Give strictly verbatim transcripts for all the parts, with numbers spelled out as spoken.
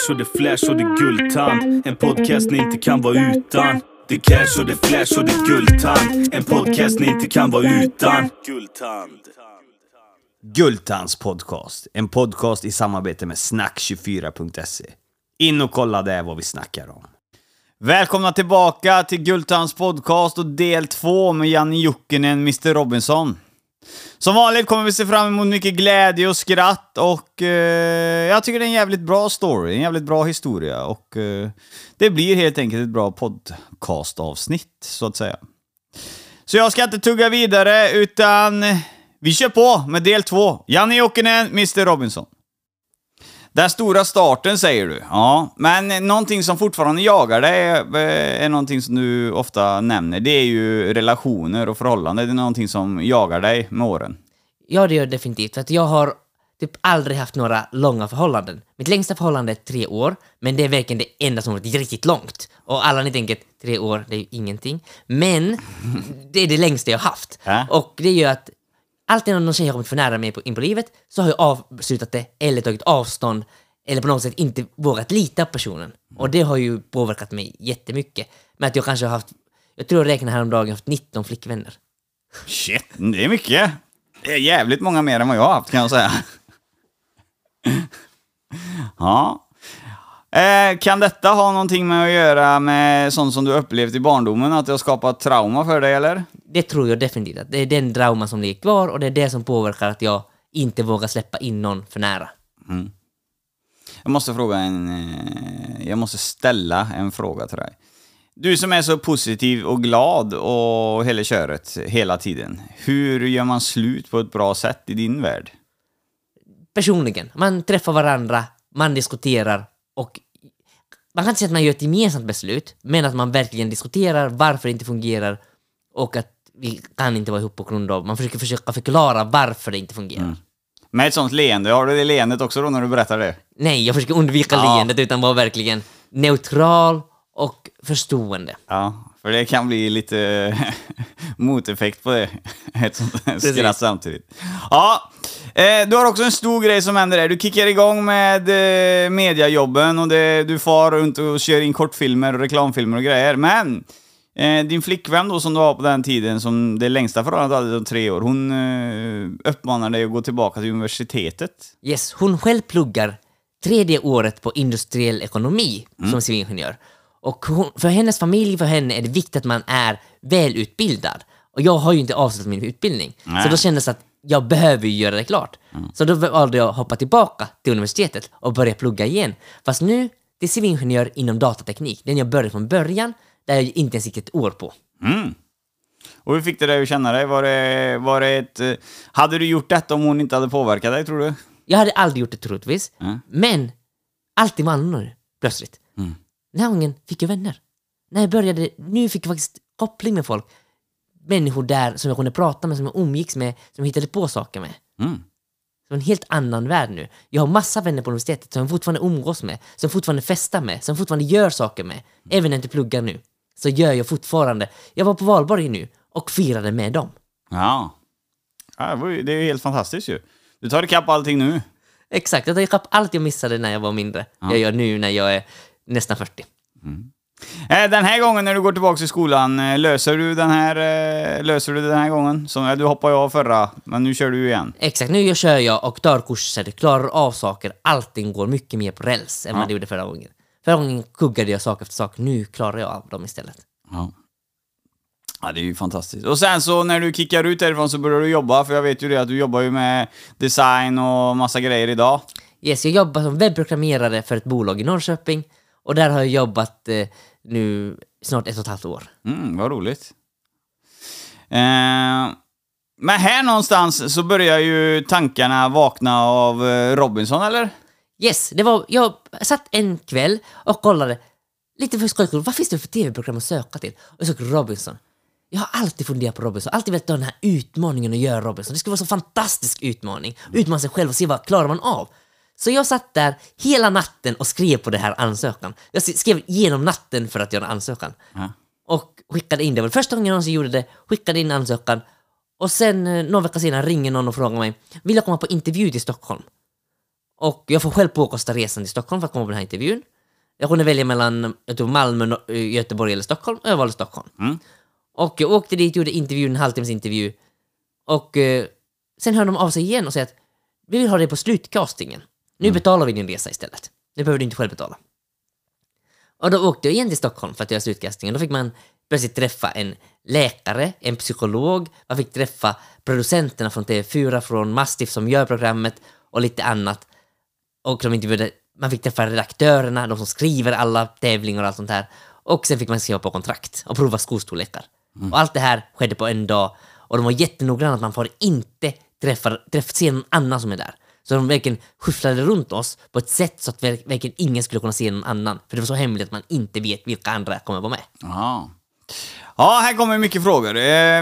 cash och det flash och det guldtand. En podcast ni inte kan vara utan. Det cash och det flash och det guldtand. En podcast ni inte kan vara utan. Guldtand. Guldtands podcast. En podcast i samarbete med snack tjugofyra punkt se. In och kolla det vad vi snackar om. Välkomna tillbaka till Guldtands podcast och del två med Janne Jokinen, mister Robinson. Som vanligt kommer vi se fram emot mycket glädje och skratt och eh, jag tycker det är en jävligt bra story, en jävligt bra historia och eh, det blir helt enkelt ett bra podcastavsnitt så att säga. Så jag ska inte tugga vidare utan vi kör på med del två. Janne Jokinen, mister Robinson. Den stora starten säger du. Ja, men någonting som fortfarande jagar dig är, är någonting som du ofta nämner. Det är ju relationer och förhållanden. Det är någonting som jagar dig med åren. Ja, det gör det definitivt. För att jag har typ aldrig haft några långa förhållanden. Mitt längsta förhållande är tre år. Men det är verkligen det enda som varit riktigt långt. Och alla ni tänker, tre år, det är ju ingenting. Men det är det längsta jag har haft. Äh? Och det gör att alltid när någon tjej har kommit för nära mig på, in på livet så har jag avslutat det eller tagit avstånd eller på något sätt inte vågat lita på personen. Och det har ju påverkat mig jättemycket. Men att jag kanske har haft, jag tror jag räknar häromdagen, haft nitton flickvänner. Shit, det är mycket. Det är jävligt många mer än vad jag har haft kan jag säga. Ja. Eh, kan detta ha någonting med att göra med sånt som du upplevt i barndomen? Att det har skapat trauma för dig eller? Det tror jag definitivt. Att det är den trauma som ligger kvar och det är det som påverkar att jag inte vågar släppa in någon för nära. Mm. Jag måste fråga en... Jag måste ställa en fråga till dig. Du som är så positiv och glad och hela köret hela tiden. Hur gör man slut på ett bra sätt i din värld? Personligen. Man träffar varandra, man diskuterar och man kan inte säga att man gör ett gemensamt beslut, men att man verkligen diskuterar varför det inte fungerar och att vi kan inte vara ihop på grund av. Man försöker försöka förklara varför det inte fungerar. Mm. Med ett sånt leende, har du det leendet också då när du berättar det? Nej, jag försöker undvika ja. leendet utan vara verkligen neutral och förstående. Ja, för det kan bli lite moteffekt på det. Ett sånt skratt samtidigt. Ja, eh, du har också en stor grej som händer där. Du kickar igång med eh, mediajobben och det, du far runt och kör in kortfilmer och reklamfilmer och grejer. Men eh, din flickvän då som du har på den tiden, som det längsta förhållandet hade, tre år, hon eh, uppmanar dig att gå tillbaka till universitetet. Yes, hon själv pluggar tredje året på industriell ekonomi mm. som civilingenjör. Och hon, för hennes familj, för henne är det viktigt att man är välutbildad. Och jag har ju inte avslutat min utbildning. Nej. Så då kändes det att jag behöver ju göra det klart. Mm. Så då valde jag att hoppa tillbaka till universitetet och börja plugga igen. Fast nu, det är civilingenjör inom datateknik. Den jag började från början, där jag inte ens gick ett år på. Mm. Och hur fick det dig att känna dig? Var det, var det ett, hade du gjort detta om hon inte hade påverkat dig, tror du? Jag hade aldrig gjort det troligtvis. Mm. Men alltid var annorlunda plötsligt. Mm. Den här gången fick jag vänner. När jag började, nu fick jag faktiskt koppling med folk. Människor där som jag kunde prata med, som jag umgicks med, som jag hittade på saker med. Mm. Så en helt annan värld nu. Jag har massa vänner på universitetet som jag fortfarande umgås med, som fortfarande festar med, som fortfarande gör saker med. Även när jag inte pluggar nu, så gör jag fortfarande. Jag var på Valborg nu och firade med dem. Ja, ja det är ju helt fantastiskt ju. Du tar ikapp allting nu. Exakt, jag tar ikapp allt jag missade när jag var mindre. Ja. Jag gör nu när jag är nästan fyrtio. Mm. Den här gången när du går tillbaka till skolan, löser du den här löser du den här gången? Som du hoppade av förra, men nu kör du igen. Exakt, nu kör jag och tar kurser, klarar av saker. Allting går mycket mer på räls än ja. vad det gjorde förra gången. Förra gången kuggade jag sak efter sak, nu klarar jag av dem istället. Ja. Ja, det är ju fantastiskt. Och sen så när du kickar ut därifrån så börjar du jobba, för jag vet ju det att du jobbar ju med design och massa grejer idag. Yes, jag jobbar som webbprogrammerare för ett bolag i Norrköping. Och där har jag jobbat eh, nu snart ett och ett halvt år. Mm, vad roligt. Eh, men här någonstans så börjar ju tankarna vakna av Robinson, eller? Yes, det var, jag satt en kväll och kollade lite för skojkul. Vad finns det för tv-program att söka till? Och jag såg Robinson. Jag har alltid funderat på Robinson. Alltid velat ha den här utmaningen att göra Robinson. Det skulle vara så fantastisk utmaning. Utmana sig själv och se vad klarar man av. Så jag satt där hela natten och skrev på det här ansökan. Jag skrev genom natten för att göra ansökan. Ja. Och skickade in det. Det var första gången jag någonsin gjorde det. Skickade in ansökan. Och sen några veckor senare ringer någon och frågar mig: vill jag komma på intervju till Stockholm? Och jag får själv påkosta resan till Stockholm för att komma på den här intervjun. Jag kunde välja mellan jag tror Malmö, Göteborg eller Stockholm. Och jag valde Stockholm. Mm. Och jag åkte dit, gjorde intervjun, en halvtimmes intervju. Och eh, sen hör de av sig igen och säger att vi vill ha det på slutcastingen. Nu mm. betalar vi din resa istället. Nu behöver du inte själv betala. Och då åkte jag igen till Stockholm för att göra slutcastingen. Då fick man plötsligt träffa en läkare, en psykolog. Man fick träffa producenterna från T V fyra, från Mastiff som gör programmet och lite annat. Och de intervjuade, man fick träffa redaktörerna, de som skriver alla tävlingar och allt sånt här. Och sen fick man skriva på kontrakt och prova skostorlekar. Mm. Och allt det här skedde på en dag. Och de var jättenoggranna att man får inte träffa, träffa se någon annan som är där. Så de verkligen skyfflade runt oss på ett sätt så att verkligen ingen skulle kunna se någon annan. För det var så hemligt att man inte vet vilka andra kommer vara med. Aha. Ja, här kommer mycket frågor. Eh,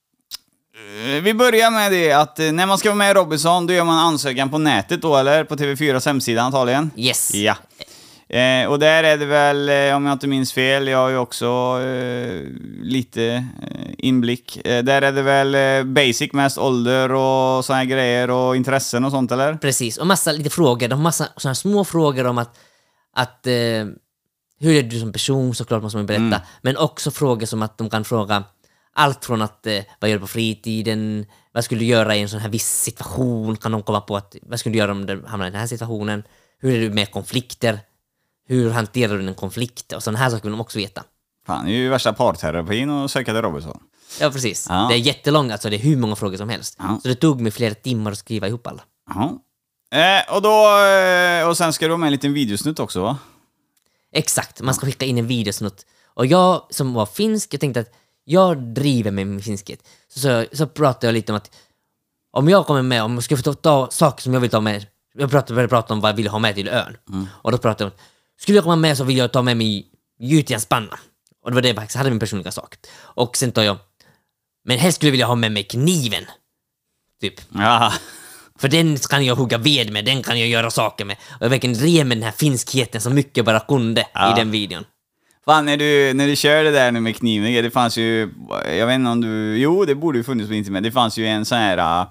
vi börjar med det att när man ska vara med i Robinson, då gör man ansökan på nätet då, eller? På T V fyras hemsida antagligen. Yes. Ja. Eh, och där är det väl, eh, om jag inte minns fel, jag har ju också eh, lite eh, inblick. Eh, där är det väl eh, basic, mest ålder och såna här grejer och intressen och sånt, eller? Precis, och massa lite frågor. De har massa såna små frågor om att, att eh, hur är du som person, såklart måste man berätta. Mm. Men också frågor som att de kan fråga allt från att eh, vad gör du på fritiden, vad skulle du göra i en sån här viss situation, kan de komma på att vad skulle du göra om du hamnar i den här situationen, hur är du med konflikter, hur hanterar du en konflikt och sådana här saker vill de också veta. Fan, det är ju värsta parterapin och söka till Robinson. Ja, precis. Ja. Det är jättelångt, alltså det är hur många frågor som helst. Ja. Så det tog mig flera timmar att skriva ihop alla. Ja. Eh, och då eh, och sen ska du ha med en liten videosnutt också, va? Exakt, man ska skicka in en videosnutt. Och jag som var finsk, jag tänkte att jag driver med min finskhet. Så, så, så pratade jag lite om att om jag kommer med, om jag ska få ta, ta saker som jag vill ta med. Jag pratade, började prata om vad jag vill ha med till ön. Mm. Och då pratade jag om skulle jag komma med så vill jag ta med mig gjutjärnspanna. Och det var det jag faktiskt hade min personliga sak. Och sen tar jag men helst skulle jag vilja ha med mig kniven. Typ. Ja. För den kan jag hugga ved med, den kan jag göra saker med. Och jag verkligen drev med den här finskheten så mycket bara kunde ja. I den videon. Fan, när du, när du kör det där nu med kniven, det fanns ju, jag vet inte om du, jo det borde ju funnits på internet, det fanns ju en sån här,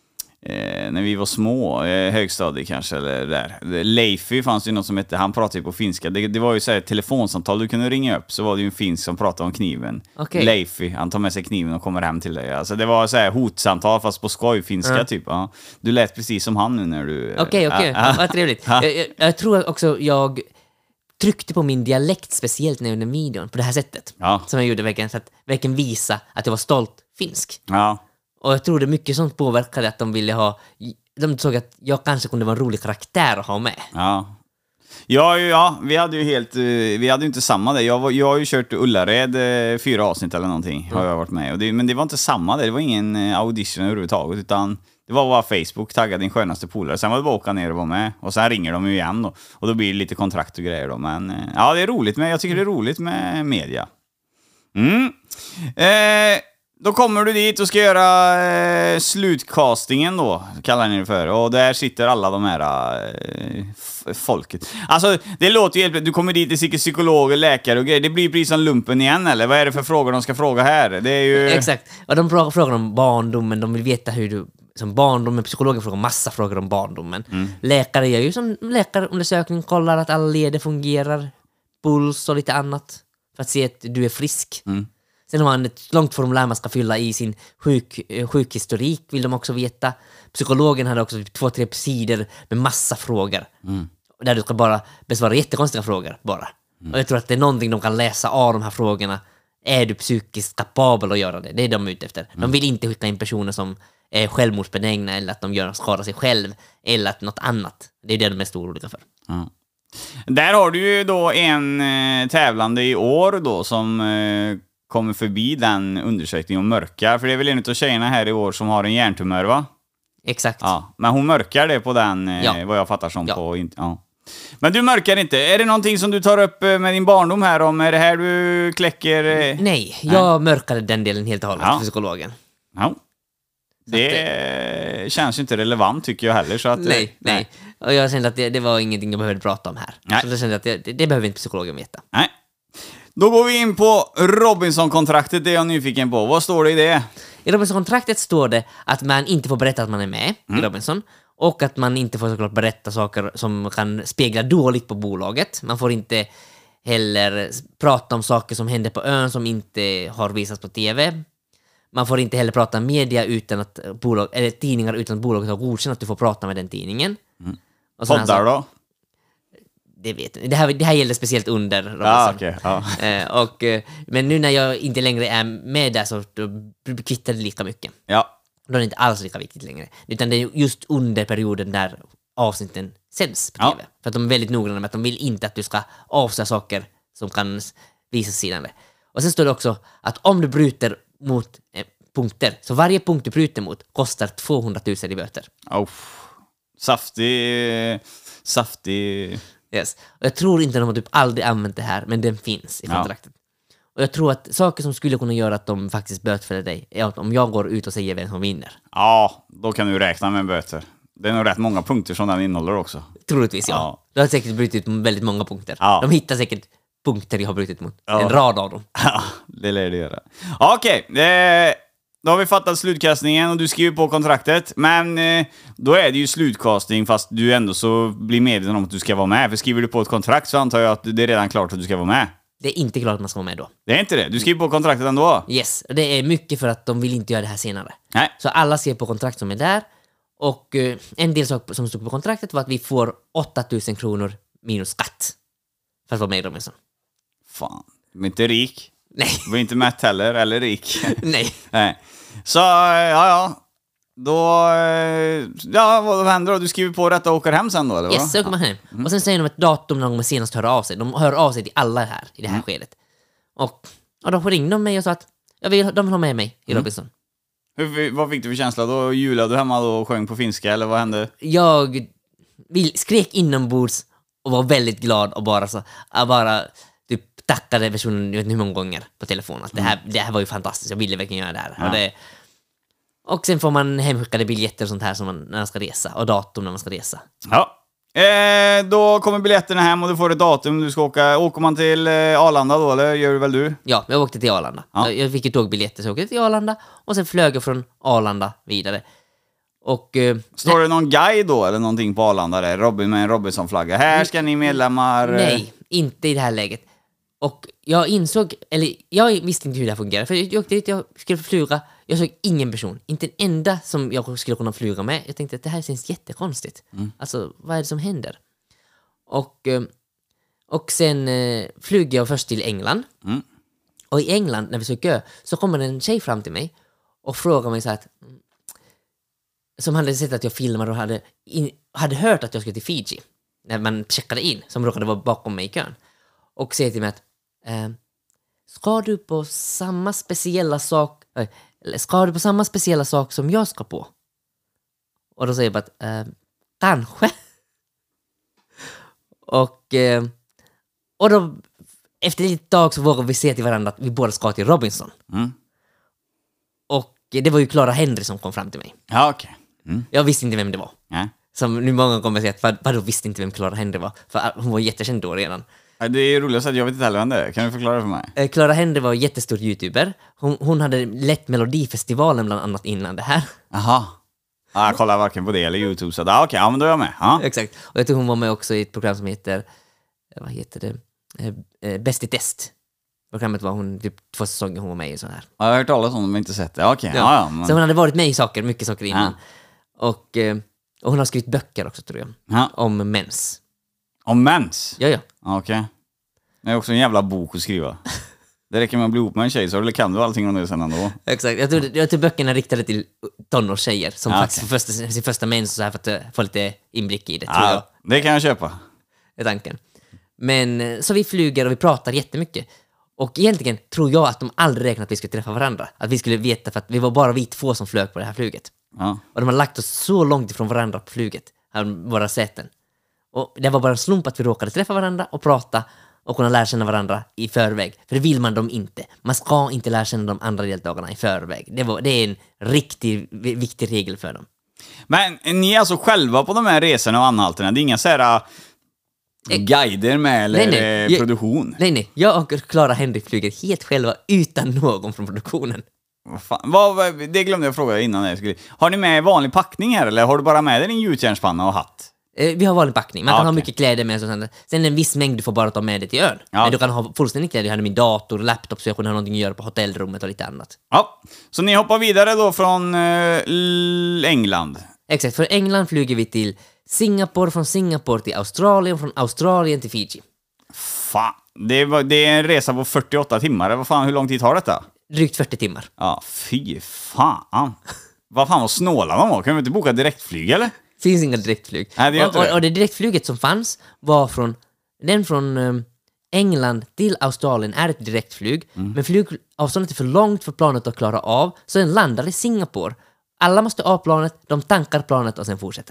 eh, när vi var små, eh, högstadiet kanske, eller där, Leify fanns ju något som hette, han pratade ju på finska, det, det var ju så här ett telefonsamtal du kunde ringa upp, så var det ju en finsk som pratade om kniven. Okay. Leify, han tar med sig kniven och kommer hem till dig, alltså det var så här hotsamtal fast på skoj, finska mm. typ, ja. Du lät precis som han nu när du... Okej, okay, okej, okay. Vad trevligt. jag, jag, jag tror också jag tryckte på min dialekt speciellt när jag gjorde videon på det här sättet. Ja. Som jag gjorde verkligen för att verkligen visa att jag var stolt finsk. Ja. Och jag tror det mycket sånt påverkade att de ville ha, de såg att jag kanske kunde vara en rolig karaktär att ha med. Ja. Ja, ja, vi hade ju helt, vi hade ju inte samma där. Jag, var, jag har ju kört Ullared fyra avsnitt eller någonting, mm. har jag varit med. Och det, men det var inte samma där, det var ingen audition överhuvudtaget, utan det var bara Facebook, tagga din skönaste polare. Sen var det bara åka ner och vara med. Och sen ringer de ju igen då. Och då blir det lite kontrakt och grejer då. Men ja, det är roligt. Men jag tycker det är roligt med media. Mm. Eh, då kommer du dit och ska göra eh, slutcastingen då. Kallar ni det för. Och där sitter alla de här eh, f- folket. Alltså, det låter ju helt... Du kommer dit, det sitter psykologer, läkare och grejer. Det blir precis som lumpen igen, eller? Vad är det för frågor de ska fråga här? Det är ju... Exakt. Och de frågar om barndomen. De vill veta hur du... Som barndomen, psykologer frågar massa frågor om barndomen. Mm. Läkare gör ju som läkarundersökning, kollar att alla leder fungerar, puls och lite annat för att se att du är frisk. Mm. Sen har man ett långt formulär man ska fylla i sin sjuk, sjukhistorik, vill de också veta. Psykologen hade också typ två, tre sidor med massa frågor. Mm. Där du ska bara besvara jättekonstiga frågor bara. Mm. Och jag tror att det är någonting de kan läsa av de här frågorna. Är du psykiskt kapabel att göra det? Det är de ute efter. Mm. De vill inte skicka in personer som är självmordsbenägna eller att de gör skada sig själv eller att något annat. Det är det de är mest oroliga för. Mm. Där har du ju då en eh, tävlande i år då som eh, kommer förbi den undersökningen och mörkar. För det är väl en av tjejerna här i år som har en hjärntumör, va? Exakt. Ja, men hon mörkar det på den, eh, ja. Vad jag fattar som ja. på... Ja. Men du mörkar inte. Är det någonting som du tar upp med din barndom här om? Är det här du kläcker... Eh... Nej, jag Nej. mörkade den delen helt och hållet ja. för psykologen. Ja. Det känns ju inte relevant tycker jag heller. Så att, nej, nej, nej. Och jag kände att det, det var ingenting jag behövde prata om här. Nej. Så jag kände att det, det, det behöver inte psykologen veta. Nej. Då går vi in på Robinson-kontraktet, det är jag nyfiken på. Vad står det i det? I Robinson-kontraktet står det att man inte får berätta att man är med mm. i Robinson. Och att man inte får såklart berätta saker som kan spegla dåligt på bolaget. Man får inte heller prata om saker som händer på ön som inte har visats på tv. Man får inte heller prata media utan att bolag, eller tidningar utan att bolaget har godkänt att du får prata med den tidningen. Mm. Och Poddar då? Det vet jag. Det här, det här gäller speciellt under Robinson. Ja, okay, ja. Eh, och, eh, men nu när jag inte längre är med där så då kvittar det lika mycket. Ja. Då är det inte alls lika viktigt längre. Utan det är just under perioden där avsnitten sänds på tv. Ja. För att de är väldigt noggranna med att de vill inte att du ska avslöja saker som kan visas senare. Och sen står det också att om du bryter mot eh, punkter, så varje punkt du bryter mot kostar tvåhundratusen i böter. Oh. Saftig... Saftig... Yes. Och jag tror inte de har typ aldrig använt det här, men den finns i kontraktet. Ja. Och jag tror att saker som skulle kunna göra att de faktiskt bötfäller dig är att om jag går ut och säger vem som vinner. Ja, då kan du räkna med böter. Det är nog rätt många punkter som den innehåller också. Troligtvis, ja. ja. Du har säkert brutit mot väldigt många punkter. Ja. De hittar säkert punkter jag har brutit mot. Ja. En rad av dem. Ja, det lär det göra. Okej, okay. Då har vi fattat slutkastningen och du skriver på kontraktet. Men eh, då är det ju slutkastning fast du ändå så blir medveten om att du ska vara med. För skriver du på ett kontrakt så antar jag att det är redan klart att du ska vara med. Det är inte klart att man ska vara med då. Det är inte det? Du skriver på kontraktet ändå? Yes, och det är mycket för att de vill inte göra det här senare. Nej. Så alla skriver på kontrakt som är där. Och eh, en del sak som stod på kontraktet var att vi får åtta tusen kronor minus skatt. För att vara med i Robinson. Fan, du är inte rik. Nej. Du är inte mätt heller, eller rik. Nej. Nej. Så, ja, ja. Då, ja, vad händer då? Du skriver på detta och åker hem sen då, eller? Yes, så åker man hem. Mm. Och sen säger de ett datum när de senast hör av sig. De hör av sig till alla här i det här mm. skedet. Och, och då ringde de mig och sa att jag vill, de vill ha med mig i Robinson. Mm. Hur, vad fick du för känsla? Då julade du hemma då och sjöng på finska, eller vad hände? Jag vill, skrek inombords och var väldigt glad och bara så, jag bara typ tackade personen, jag vet inte hur många gånger på telefon. Att det, här, det här var ju fantastiskt, jag ville verkligen göra det här. Ja. Och, det, och sen får man hemskickade biljetter och sånt här som man, när man ska resa, och datum när man ska resa. Ja. Eh, då kommer biljetterna hem och du får ett datum du ska åka. Åker man till eh, Arlanda då, eller gör du väl du? Ja, jag åkte till Arlanda. Ja. Jag, jag fick ju tågbiljetter så jag åkte till Arlanda och sen flög jag från Arlanda vidare. Och, eh, står det någon guide då eller någonting på Arlanda där? Robin med en Robinson-flagga. Här ska ni medlemmar... Nej, inte i det här läget. Och jag insåg, eller jag visste inte hur det här fungerar. För jag åkte dit, jag skulle flyga. Jag såg ingen person, inte en enda som jag skulle kunna flyga med. Jag tänkte att det här känns jättekonstigt. Mm. Alltså, vad är det som händer? Och, och sen flög jag först till England. Mm. Och i England, när vi såg kö, så kommer en tjej fram till mig och frågar mig så här att, som hade sett att jag filmade och hade, in, hade hört att jag skulle till Fiji när man checkade in, som råkade vara bakom mig i kön. Och säger till mig att eh, ska du på samma speciella sak äh, ska du på samma speciella sak som jag ska på? Och då säger jag bara att eh, kanske. och eh, och då efter ett tag så vågar vi se till varandra att vi båda ska till Robinson. Mm. Och det var ju Clara Henry som kom fram till mig. Ja, okej. Okay. Mm. Jag visste inte vem det var. Ja. Som nu många kommer säga att vad, vadå visste inte vem Clara Henry var? För hon var jättekänd då redan. Det är roligt att jag vet inte heller vem det är. Kan du förklara för mig? Clara Henry var en jättestor youtuber. Hon, hon hade lett Melodifestivalen bland annat innan det här. Jaha. Ja, jag kollar varken på det eller YouTube. Så ah, okej, okay, ja, men då är jag med. Ja. Exakt. Och jag tror hon var med också i ett program som heter, vad heter det? Eh, Bäst i test. Programmet var hon typ två säsonger hon var med i så här. Ja, jag har hört talas om det men inte sett det. Okej. Okay. Ja. Ja, ja, men... Så hon hade varit med i saker, mycket saker innan. Ja. Och, och hon har skrivit böcker också tror jag. Ja. Om mens. Om mens? Ja, ja. Okej. Okay. Det är också en jävla bok att skriva. Det räcker med att bli ihop med en tjej så kan du allting om det sen ändå. Exakt. Jag tror, jag tror böckerna riktade till tonårstjejer som ja, faktiskt får första, sin första mens så här för att få lite inblick i det. Tror ja, jag. Det kan jag köpa. Det är tanken. Men så vi flyger och vi pratar jättemycket. Och egentligen tror jag att de aldrig räknat att vi skulle träffa varandra. Att vi skulle veta för att vi var bara vi två som flög på det här flyget. Ja. Och de har lagt oss så långt ifrån varandra på flyget. Våra säten. Och det var bara en slump att vi råkade träffa varandra och prata och kunna lära känna varandra i förväg. För det vill man dem inte. Man ska inte lära känna de andra deltagarna i förväg. Det, var, det är en riktigt viktig regel för dem. Men ni är alltså själva på de här resorna och anhalterna? Det är inga så här guider med eller nej, nej. produktion? Jag, nej, nej. Jag och Clara Henry flyger helt själva utan någon från produktionen. Vad fan? Vad, det glömde jag fråga innan. Jag skulle... Har ni med vanlig packning här eller har du bara med dig din gjutjärnspanna och hatt? Vi har vanlig packning. Man kan ah, ha okay. mycket kläder med. Sånt. Sen en viss mängd du får bara ta med dig till ön. Ja. Men du kan ha fullständigt kläder. Jag hade min dator, laptop så jag kunde ha någonting att göra på hotellrummet och lite annat. Ja, så ni hoppar vidare då från uh, England? Exakt, för England flyger vi till Singapore, från Singapore till Australien, från Australien till Fiji. Fan, det är, det är en resa på fyrtioåtta timmar. Vad fan, hur lång tid tar detta? Drygt fyrtio timmar. Ja, fy fan. Vad fan, vad snåla de var. Kan vi inte boka direktflyg eller? Finns inga direktflyg. Nej, det och, och, och det direktflyget som fanns var från den från um, England till Australien är ett direktflyg. Mm. Men flygavståndet är för långt för planet att klara av. Så den landar i Singapore. Alla måste av planet, de tankar planet och sen fortsätter.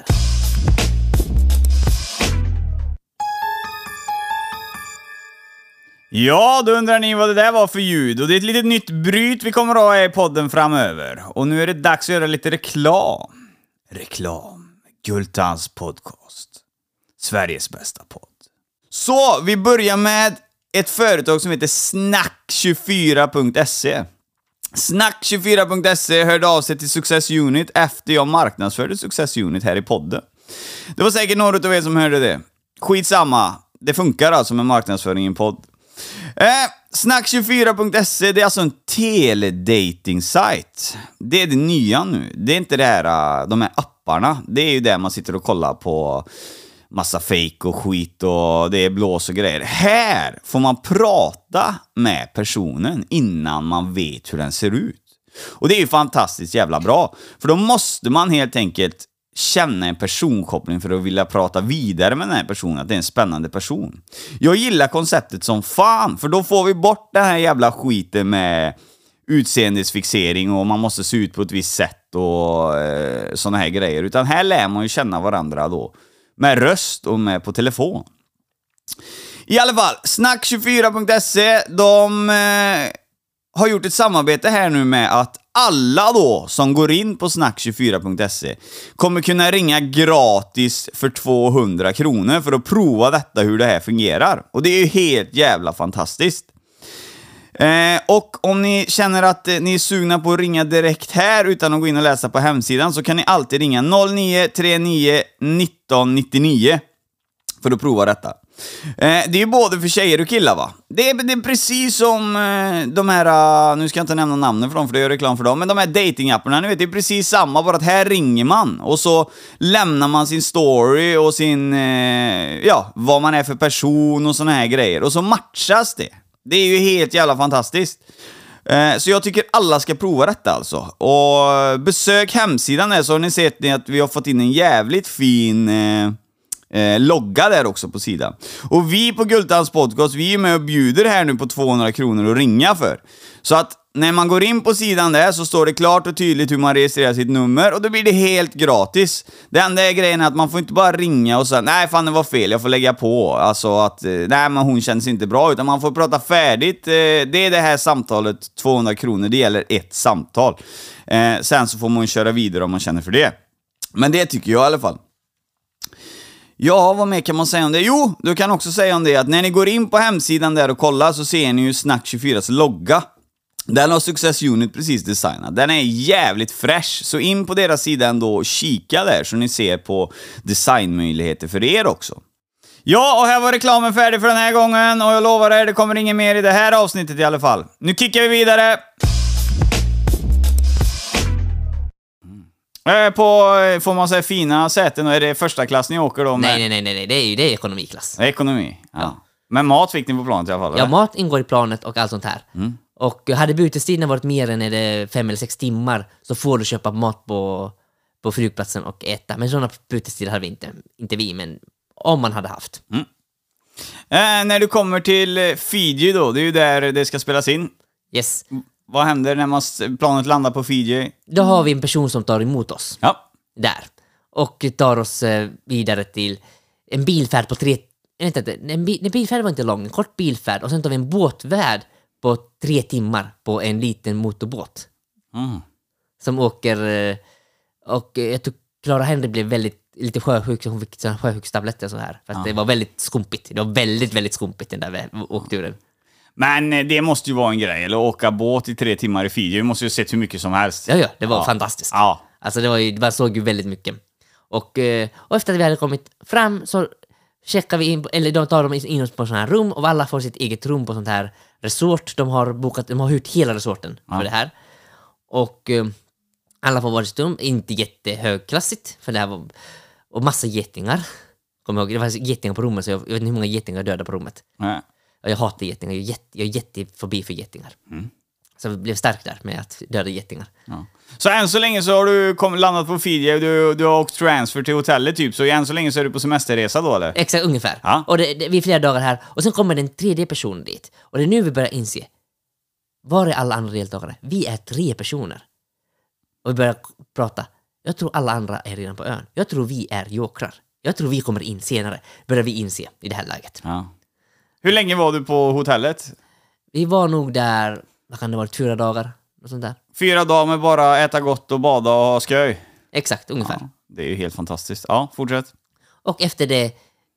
Ja, då undrar ni vad det där var för ljud. Och det är ett litet nytt bryt vi kommer att ha i podden framöver. Och nu är det dags att göra lite reklam. Reklam. Gultans podcast. Sveriges bästa podd. Så, vi börjar med ett företag som heter snack tjugofyra punkt se. snack tjugofyra punkt se hörde av sig till Success Unit efter jag marknadsförde Success Unit här i podden. Det var säkert några av er som hörde det. Skitsamma. Det funkar alltså med marknadsföring i en podd. Eh, snack tjugofyra punkt se, det är alltså en teledating-sajt. Det är det nya nu. Det är inte det här, de här apparna. Det är ju där man sitter och kollar på massa fake och skit och det är blås och grejer. Här får man prata med personen innan man vet hur den ser ut. Och det är ju fantastiskt jävla bra. För då måste man helt enkelt känna en personkoppling för att vilja prata vidare med den här personen, att det är en spännande person. Jag gillar konceptet som fan, för då får vi bort den här jävla skiten med utseendesfixering och man måste se ut på ett visst sätt och eh, såna här grejer. Utan här lär man ju känna varandra då med röst och med på telefon. I alla fall, snack tjugofyra punkt se, de eh, har gjort ett samarbete här nu med att alla då som går in på snack tjugofyra punkt se kommer kunna ringa gratis för tvåhundra kronor för att prova detta, hur det här fungerar. Och det är ju helt jävla fantastiskt. Eh, och om ni känner att eh, ni är sugna på att ringa direkt här utan att gå in och läsa på hemsidan så kan ni alltid ringa noll nio tre nio nitton nittionio för att prova detta. Eh, det är ju både för tjejer och killar, va? Det är, det är precis som eh, de här, uh, nu ska jag inte nämna namnen för dem för det gör reklam för dem, men de här datingapparna, ni vet, det är precis samma, bara att här ringer man och så lämnar man sin story och sin, eh, ja, vad man är för person och såna här grejer och så matchas det. Det är ju helt jävla fantastiskt. Eh, så jag tycker alla ska prova detta alltså. Och besök hemsidan där så har ni sett att vi har fått in en jävligt fin eh, eh, logga där också på sidan. Och vi på Gultans podcast, vi är med och bjuder här nu på tvåhundra kronor att ringa för. Så att när man går in på sidan där så står det klart och tydligt hur man registrerar sitt nummer och då blir det helt gratis. Det enda är grejen är att man får inte bara ringa och säga nej fan det var fel, jag får lägga på. Alltså att nej men hon känns inte bra, utan man får prata färdigt. Det är det här samtalet, tvåhundra kronor, det gäller ett samtal. Sen så får man köra vidare om man känner för det. Men det tycker jag i alla fall. Ja, vad mer kan man säga om det? Jo, du kan också säga om det att när ni går in på hemsidan där och kollar så ser ni ju snack tjugofyras logga. Den har Success Unit precis designat. Den är jävligt fresh. Så in på deras sida ändå och kika där så ni ser på designmöjligheter för er också. Ja, och här var reklamen färdig för den här gången. Och jag lovar er, det kommer ingen mer i det här avsnittet i alla fall. Nu kickar vi vidare. På, får man säga, fina säten, och är det första klass ni åker då med? Nej, nej, nej, nej, det är ju det är ekonomiklass. Ekonomi, ja. Ja. Men mat fick ni på planet i alla fall, eller? Ja, mat ingår i planet och allt sånt här. Mm. Och hade bytestiden varit mer än är det fem eller sex timmar så får du köpa mat på, på flygplatsen och äta. Men sådana bytestider hade vi inte, inte vi, men om man hade haft. Mm. Eh, när du kommer till Fiji då, det är ju där det ska spelas in. Yes. Vad händer när man, planet landar på Fiji? Då har vi en person som tar emot oss. Ja. Där. Och tar oss eh, vidare till en bilfärd på tre... Jag vet inte, en, bil, en bilfärd var inte lång, en kort bilfärd. Och sen tar vi en båtfärd på tre timmar på en liten motorbåt. Mm. Som åker... Eh, och jag tror Clara Henry blev väldigt lite sjösjuk, så hon fick sjösjukstabletter så här. För att ja. det var väldigt skumpigt. Det var väldigt, väldigt skumpigt den där åkturen. Men det måste ju vara en grej, eller åka båt i tre timmar i Fiji. Vi måste ju ha sett hur mycket som helst. Ja, ja, det var ja. fantastiskt. Ja. Alltså det var ju, man såg ju väldigt mycket. Och, eh, och efter att vi hade kommit fram så checkar vi in, på, eller de tar dem in oss på sådana här rum och alla får sitt eget rum på sånt här resort. De har bokat, de har hyrt hela resorten ja. för det här. Och eh, alla får varsitt rum, inte jättehögklassigt för det här var, och massa getingar. Kommer ihåg, det var getingar på rummet så jag, jag vet inte hur många getingar döda på rummet. Nej. Och jag hatar getingar, jag är, jätte, jag är jättefobi för getingar. Mm. Så jag blev stark där med att döda getingar. Ja. Så än så länge så har du kommit, landat på Fiji och du, du har åkt transfer till hotellet typ, så än så länge så är du på semesterresa då eller? Exakt, ungefär. Ja. Och det, det, vi är flera dagar här. Och sen kommer den tredje personen dit. Och det är nu vi börjar inse. Var är alla andra deltagare? Vi är tre personer. Och vi börjar k- prata. Jag tror alla andra är redan på ön. Jag tror vi är jokrar. Jag tror vi kommer in senare. Börjar vi inse i det här läget. Ja. Hur länge var du på hotellet? Vi var nog där, vad kan det vara, fyra dagar? Och sånt där. Fyra dagar med bara äta gott och bada och ha sköj. Exakt, ungefär. Ja, det är ju helt fantastiskt. Ja, fortsätt. Och efter det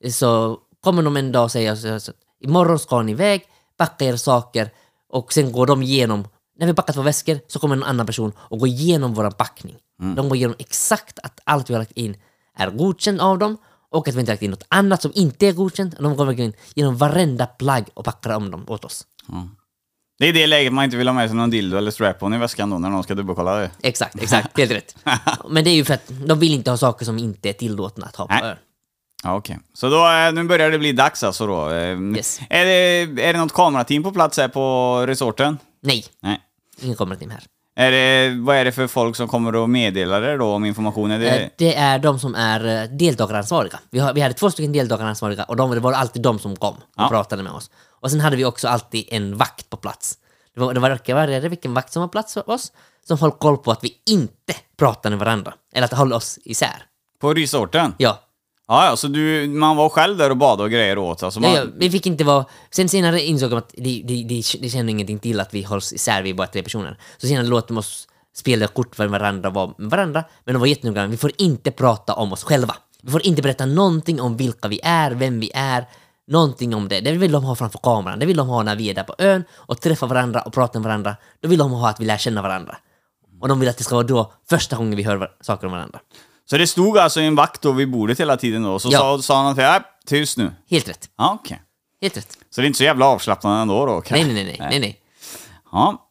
så kommer de en dag och säger så, så, imorgon ska ni iväg, packa er saker och sen går de igenom, när vi packat våra väskor så kommer en annan person och går igenom våran packning. Mm. De går igenom exakt att allt vi har lagt in är godkänt av dem och att vi inte lagt in något annat som inte är godkänt. Och de går verkligen igenom varenda plagg och packar om dem åt oss. Mm. Det är det läget man inte vill ha med sig någon dildo eller strap-on i väskan då när någon ska dubbelkolla det. Exakt, exakt, helt rätt. Men det är ju för att de vill inte ha saker som inte är tillåtna att ha på ön. Ja, okej. Okay. Så då, nu börjar det bli dags alltså då. Yes. Är det, är det något kamerateam på plats här på resorten? Nej, Nej. ingen kamerateam här. Är det, vad är det för folk som kommer att meddela det då om informationen? Det... Eh, det är de som är eh, deltagaransvariga. Vi, har, vi hade två stycken deltagaransvariga och de, det var alltid de som kom och ja. pratade med oss. Och sen hade vi också alltid en vakt på plats. Det var, det var, det var det vilken vakt som var plats för oss som höll koll på att vi inte pratade med varandra. Eller att hålla oss isär. På resorten? Ja. Ja, ja, så du, man var själv där och badade och grejer åt. Alltså man... ja, ja, vi fick inte vara... Sen senare insåg de att de, de, de, de kände ingenting till att vi hålls isär, vi är bara tre personer. Så senare låt de oss spela kort för varandra och vara med varandra. Men de var jättenoggranna. Vi får inte prata om oss själva. Vi får inte berätta någonting om vilka vi är, vem vi är. Någonting om det. Det vill de ha framför kameran. Det vill de ha när vi är där på ön och träffar varandra och pratar med varandra. Då vill de ha att vi lär känna varandra. Och de vill att det ska vara då första gången vi hör saker om varandra. Så det stod alltså en vakt då vid bordet hela tiden då? Så ja. sa, sa han att äh, tyst nu? Helt rätt. Ja, okej. Okay. Helt rätt. Så det är inte så jävla avslappnande ändå då? Nej, nej, nej, nej, nej, nej. Ja.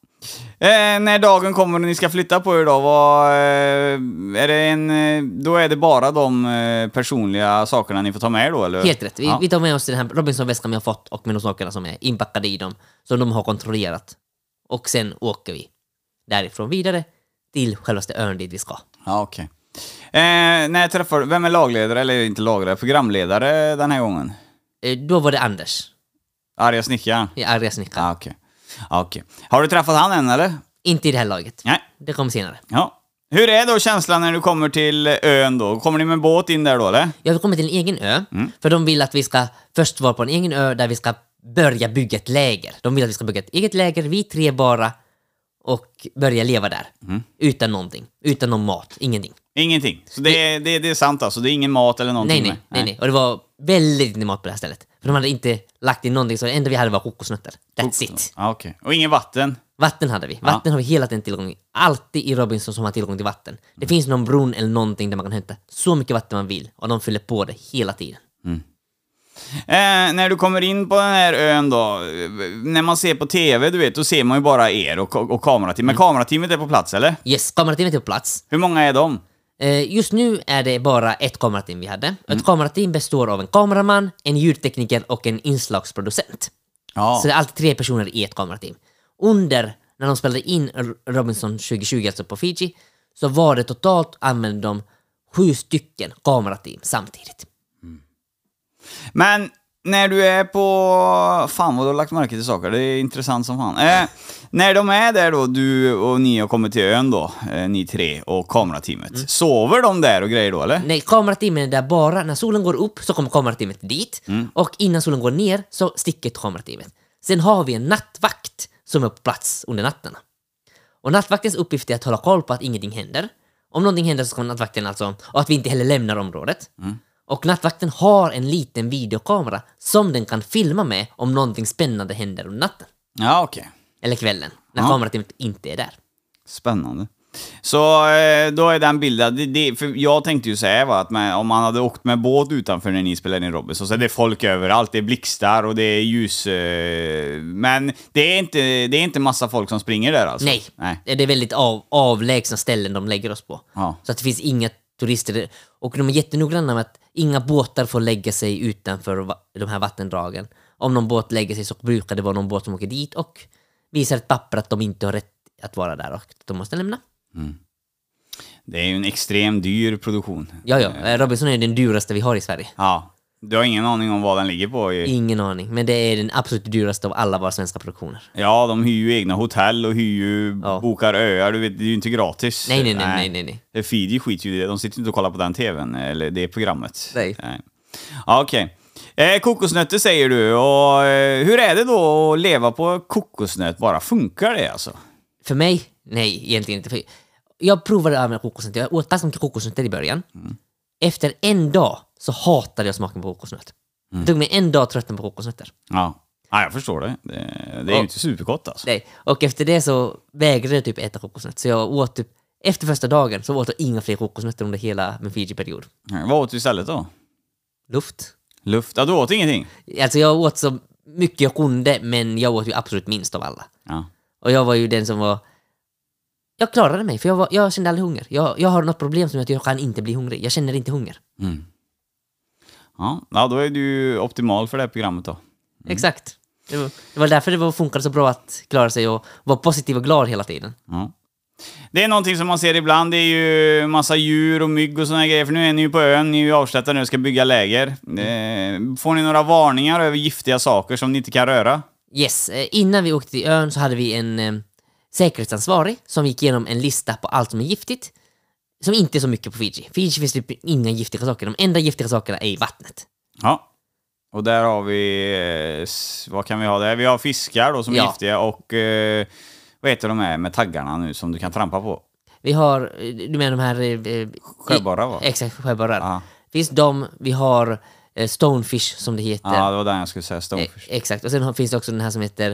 Eh, när dagen kommer och ni ska flytta på er då, vad, eh, är det en, eh, då är det bara de eh, personliga sakerna ni får ta med er då, eller? Helt rätt. Vi, ja. vi tar med oss den här Robinson-väskan vi har fått och med de sakerna som är inpackade i dem, som de har kontrollerat. Och sen åker vi därifrån vidare till självaste ön dit vi ska. Ja, okej. Okay. Eh, när jag träffar, vem är lagledare, eller inte lagledare, programledare den här gången? Eh, då var det Anders. Arga snickaren? Ja, arga snickaren. Ja, okej. Okay. Okay. Har du träffat han än, eller? Inte i det här laget. Nej. Det kommer senare. Ja. Hur är då känslan när du kommer till ön då? Kommer ni med båt in där då, eller? Jag vill komma till en egen ö. Mm. För de vill att vi ska först vara på en egen ö där vi ska börja bygga ett läger. De vill att vi ska bygga ett eget läger, vi tre bara, och börja leva där. Mm. Utan någonting. Utan någon mat. Ingenting. Ingenting. Så det är, det, det är sant alltså? Det är ingen mat eller någonting? Nej, nej, nej, nej. Och det var väldigt lite mat på det här stället. För de hade inte lagt in någonting, så det enda vi hade var kokosnötter. That's it. Ah, okej. Okay. Och ingen vatten? Vatten hade vi. Vatten ah. har vi hela tiden tillgång. Alltid i Robinson som har tillgång till vatten. Det mm. finns någon brunn eller någonting där man kan hämta så mycket vatten man vill. Och de fyller på det hela tiden. Mm. Eh, när du kommer in på den här ön då, när man ser på tv, du vet, då ser man ju bara er och, och, och kamerateam. Men mm. kamerateamet är på plats, eller? Yes, kamerateamet är på plats. Hur många är de? Eh, just nu är det bara ett kamerateam vi hade. Mm. Ett kamerateam består av en kameraman, en ljudtekniker och en inslagsproducent. Ja. Så det är alltid tre personer i ett kamerateam. Under, när de spelade in Robinson tjugo tjugo, alltså på Fiji, så var det totalt använde de sju stycken kamerateam samtidigt. Mm. Men när du är på... Fan vad du har lagt märke till saker. Det är intressant som fan. Eh, när de är där då, du och ni har kommit till ön då, eh, ni tre och kamerateamet. Mm. Sover de där och grejer då, eller? Nej, kamerateamet är där bara. När solen går upp så kommer kamerateamet dit. Mm. Och innan solen går ner så sticker kamerateamet. Sen har vi en nattvakt som är på plats under natterna. Och nattvaktens uppgift är att hålla koll på att ingenting händer. Om någonting händer så ska nattvakten alltså... Och att vi inte heller lämnar området. Mm. Och nattvakten har en liten videokamera som den kan filma med om någonting spännande händer under natten. Ja, okej. Okay. Eller kvällen, när Ja. kamerateamet inte är där. Spännande. Så eh, då är den bilden, det, det, för jag tänkte ju säga va, att man, om man hade åkt med båt utanför när ni spelade in Robinson, så är det folk överallt, det är blixtar och det är ljus, eh, men det är, inte, det är inte massa folk som springer där alltså? Nej, Nej. det är väldigt av, avlägsna ställen de lägger oss på. Ja. Så att det finns inga turister, och de är jättenoggranna med att inga båtar får lägga sig utanför va- de här vattendragen. Om någon båt lägger sig så brukar det vara någon båt som åker dit och visar ett papper att de inte har rätt att vara där och att de måste lämna. Det är ju en extrem dyr produktion. Ja, ja. Eh, Robinson är den dyraste vi har i Sverige. Ja. Du har ingen aning om vad den ligger på? I... Ingen aning, men det är den absolut dyraste av alla våra svenska produktioner. Ja, de hyr ju egna hotell och hyr ju, Ja. bokar öar, du vet, det är ju inte gratis. Nej, nej, nej, nej, nej, nej. nej. Fiji skiter ju i det, de sitter inte och kollar på den tvn, eller det programmet. Nej. Ja, okej. Eh, kokosnötter säger du, och eh, hur är det då att leva på kokosnöt? Bara funkar det alltså? För mig? Nej, egentligen inte. För jag provade att med kokosnötter. Jag åt ganska mycket kokosnötter i början. Mm. Efter en dag så hatade jag smaken på kokosnöt. Mm. Det tog mig en dag att tröttna på kokosnötter. Ja. Ja, jag förstår det. Det, det är ju Och- inte supergott alltså. Nej. Och efter det så vägrade jag typ äta kokosnöt. Så jag åt typ, efter första dagen så åt jag inga fler kokosnötter under hela min Fiji-period. Vad åt du istället då? Luft. Luft? Ja, du åt ingenting? Alltså jag åt så mycket jag kunde, men jag åt ju absolut minst av alla. Ja. Och jag var ju den som var... Jag klarade mig, för jag, var, jag kände aldrig hunger. Jag, jag har något problem som gör att jag kan inte bli hungrig. Jag känner inte hunger. Mm. Ja, ja, då är du ju optimal för det här programmet då. Exakt. Det var, det var därför det var, funkade så bra att klara sig och vara positiv och glad hela tiden. Ja. Det är någonting som man ser ibland, det är ju massa djur och mygg och såna grejer, för nu är ni ju på ön, ni är ju avslättade nu och ska bygga läger. Eh, får ni några varningar över giftiga saker som ni inte kan röra? Yes, eh, innan vi åkte till ön så hade vi en eh, säkerhetsansvarig som gick igenom en lista på allt som är giftigt. Som inte är så mycket på Fiji. Fiji finns typ inga giftiga saker. De enda giftiga sakerna är i vattnet. Ja. Och där har vi, eh, s- vad kan vi ha där? Vi har fiskar då som är Ja. giftiga och eh, vad heter de här med taggarna nu som du kan trampa på? Vi har, eh, du menar de här... eh, eh, Sjöborrar, va? Exakt, sjöborrar. Ja. Finns de, vi har eh, stonefish som det heter. Ja, det var den jag skulle säga, stonefish. Eh, exakt, och sen har, finns det också den här som heter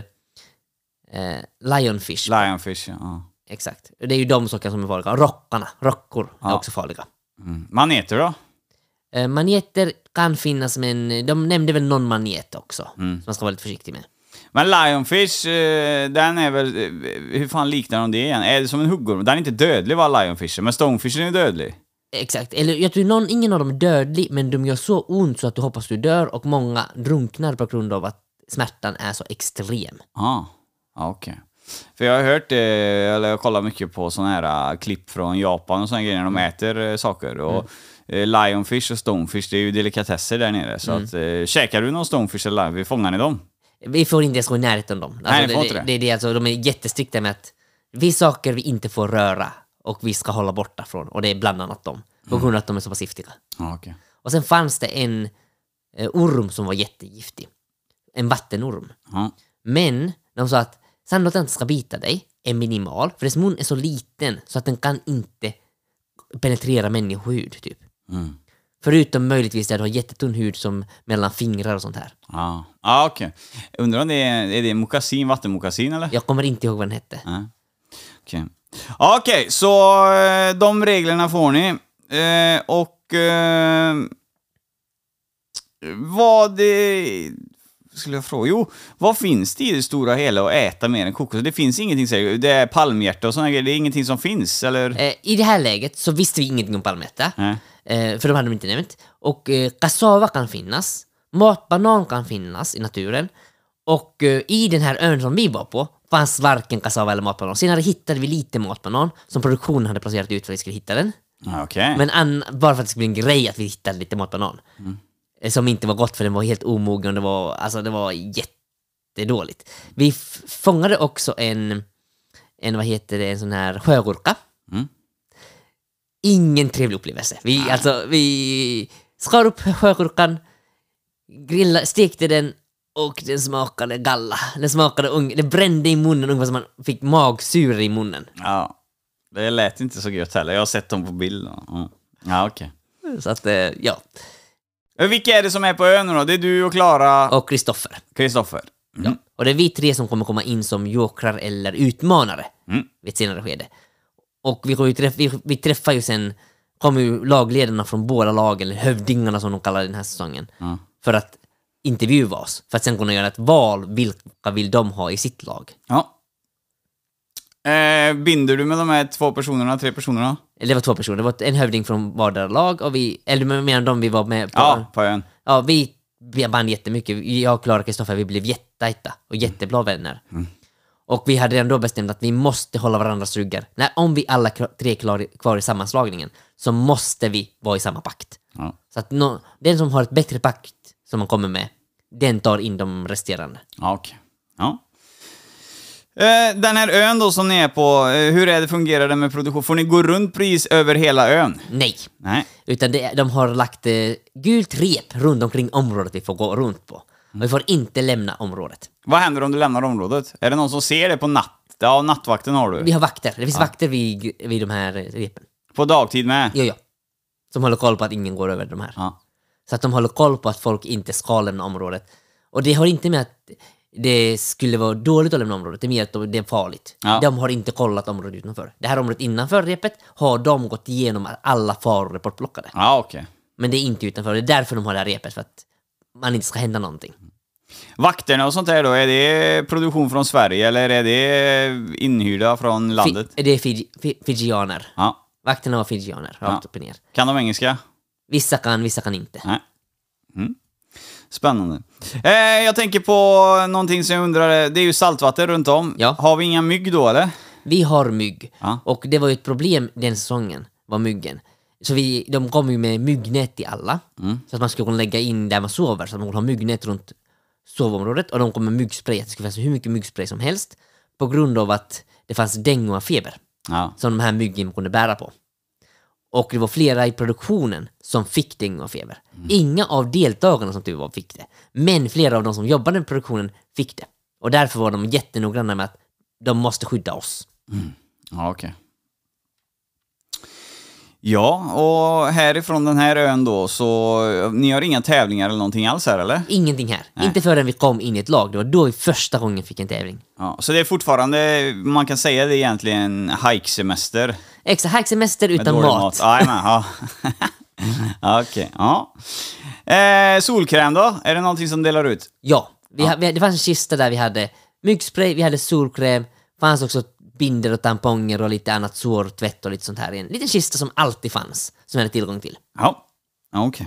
eh, lionfish. Lionfish, ja. Exakt, det är ju de sakerna som är farliga. Rockarna, rockor är Ja. också farliga. Mm. Maneter då? Eh, maneter kan finnas, men de nämnde väl någon manet också. Mm. Som man ska vara lite försiktig med. Men lionfish, eh, den är väl, eh, hur fan liknar de det igen? Är det som en huggorm? Den är inte dödlig, va, lionfish, men stonefish är dödlig. Exakt, eller jag tror någon, ingen av dem är dödlig, men de gör så ont så att du hoppas du dör, och många drunknar på grund av att smärtan är så extrem. Ja, ah, okej. För jag har hört det, eller jag kollar mycket på såna här uh, klipp från Japan och såna grejer när de äter uh, saker. Och uh, lionfish och stonefish, det är ju delikatesser där nere. Så att, uh, käkar du någon stonefish eller lion, fångar ni dem? Vi får inte ens gå i närheten av dem. Alltså, Nej, ni får det, inte det. det, det är alltså, de är jättestrikta med att vi saker vi inte får röra och vi ska hålla borta från, och det är bland annat dem. På grund av att de är så pass giftiga. Ja, okej. Och sen fanns det en eh, orm som var jättegiftig. En vattenorm. Ja. Men de sa att sannolikt att den inte ska bita dig är minimal, för dess mun är så liten så att den kan inte penetrera människohud typ. Mm. Förutom möjligtvis där du har jättetunn hud som mellan fingrar och sånt här. Ja, ah, okej. Undrar om det är, är det mokassin, vattenmokassin eller? Jag kommer inte ihåg vad den hette. Ja. Okej. Ja, okej, så eh, de reglerna får ni. Eh, och eh, vad det skulle jag fråga? Jo, vad finns det i det stora hela att äta mer än kokos? Det finns ingenting, säger du. Det är palmhjärta och såna grejer. Det är ingenting som finns, eller? Eh, I det här läget så visste vi ingenting om palmetta. Nej. Eh, för de hade de inte nämnt. Och eh, kassava kan finnas. Matbanan kan finnas i naturen. Och eh, i den här ön som vi var på fanns varken kassava eller matbanan. Senare hittade vi lite matbanan som produktionen hade placerat ut för att vi skulle hitta den. Ja, okej. Men an- bara för att det skulle bli en grej att vi hittade lite matbanan. Eh, Som inte var gott, för den var helt omogen och det var, alltså, det var jättedåligt. Vi f- fångade också en, en, vad heter det, en sån här sjögurka. Mm. Ingen trevlig upplevelse. Vi, alltså, vi skar upp sjögurkan, grilla, stekte den och den smakade galla. Den smakade ung, det brände i munnen ungefär som man fick magsyra i munnen. Ja, det lät inte så gött heller. Jag har sett dem på bild. Ja, ja, okej. Så att, eh, ja. Vilka är det som är på ön då? Det är du och Klara Och Kristoffer. Kristoffer. Mm. Ja. Och det är vi tre som kommer komma in som jokrar eller utmanare Mm. vid ett senare skede. Och vi, kommer ju träffa, vi, vi träffar ju sen, kommer ju lagledarna från båda lagen, eller hövdingarna som de kallar den här säsongen, Mm. för att intervjua oss. För att sen kunna göra ett val, vilka vill de ha i sitt lag. Ja. Eh, binder du med de här två personerna, tre personerna? Eller det var två personer, det var en hövding från vardera lag, och vi, eller mer än de vi var med på. Ja, på ön. Ja, vi vi band jättemycket. Jag och Klara Kristoffer, vi blev jättetajta och jättebra vänner. Mm. Och vi hade ändå bestämt att vi måste hålla varandras ryggar. Nej, om vi alla kla- tre klar, kvar i sammanslagningen så måste vi vara i samma pakt. Ja. Så att no, den som har ett bättre pakt som man kommer med, den tar in de resterande. Ja, okej. Ja. Eh, den här ön då som ni är på, eh, hur är det, fungerar det med produktion? Får ni gå runt pris över hela ön? Nej, Nej. utan det, de har lagt eh, gult rep runt omkring området vi får gå runt på. Och vi får inte lämna området. Vad händer om du lämnar området? Är det någon som ser det på natt? Ja, nattvakten har du. Vi har vakter. Det finns vakter vid, vid de här eh, repen. På dagtid med? Ja, ja. Som håller koll på att ingen går över de här. Ja. Så att de håller koll på att folk inte ska lämna området. Och det har inte med att det skulle vara dåligt att lämna området. Det är mer att det är farligt. Ja. De har inte kollat området utanför. Det här området innanför repet har de gått igenom alla faror och rapportblockade. Ja, okej. Men det är inte utanför. Det är därför de har det här repet. För att man inte ska hända någonting. Vakterna och sånt där då, är det produktion från Sverige eller är det inhyrda från landet? Fi- det är Fiji- Fi- fijianer. Ja. Vakterna var fijianer. Rakt Ja. upp och ner. Kan de engelska? Vissa kan, vissa kan inte. Nej. Mm. Spännande. Eh, jag tänker på någonting som jag undrar, det är ju saltvatten runt om. Ja. Har vi inga mygg då eller? Vi har mygg. Ja. Och det var ju ett problem den säsongen, var myggen. Så vi, de kom ju med myggnät i alla. Mm. Så att man skulle kunna lägga in där man sover. Så att man kunde ha myggnät runt sovområdet. Och de kom med myggspray. Det skulle finnas hur mycket myggspray som helst. På grund av att det fanns dengue och feber. Ja. Som de här myggen kunde bära på. Och det var flera i produktionen som fick dengue och feber. Mm. Inga av deltagarna som tur var fick det. Men flera av de som jobbade i produktionen fick det. Och därför var de jättenoggranna med att de måste skydda oss. Ja, okej. Ja, och härifrån den här ön då, så ni har inga tävlingar eller någonting alls här, eller? Ingenting här. Nej. Inte förrän vi kom in i ett lag. Det var då vi första gången fick en tävling. Ja, så det är fortfarande, man kan säga det är egentligen hike-semester. Extra hajksemester med utan dålig mat. Ja, men, ja. Okej, ja. Eh, solkräm då? Är det någonting som delar ut? Ja, vi ha, vi, det fanns en kista där vi hade myggspray, vi hade solkräm, fanns också binder och tamponger och lite annat sårtvätt och lite sånt här. En liten kista som alltid fanns, som jag hade tillgång till. Ja, ja, okej.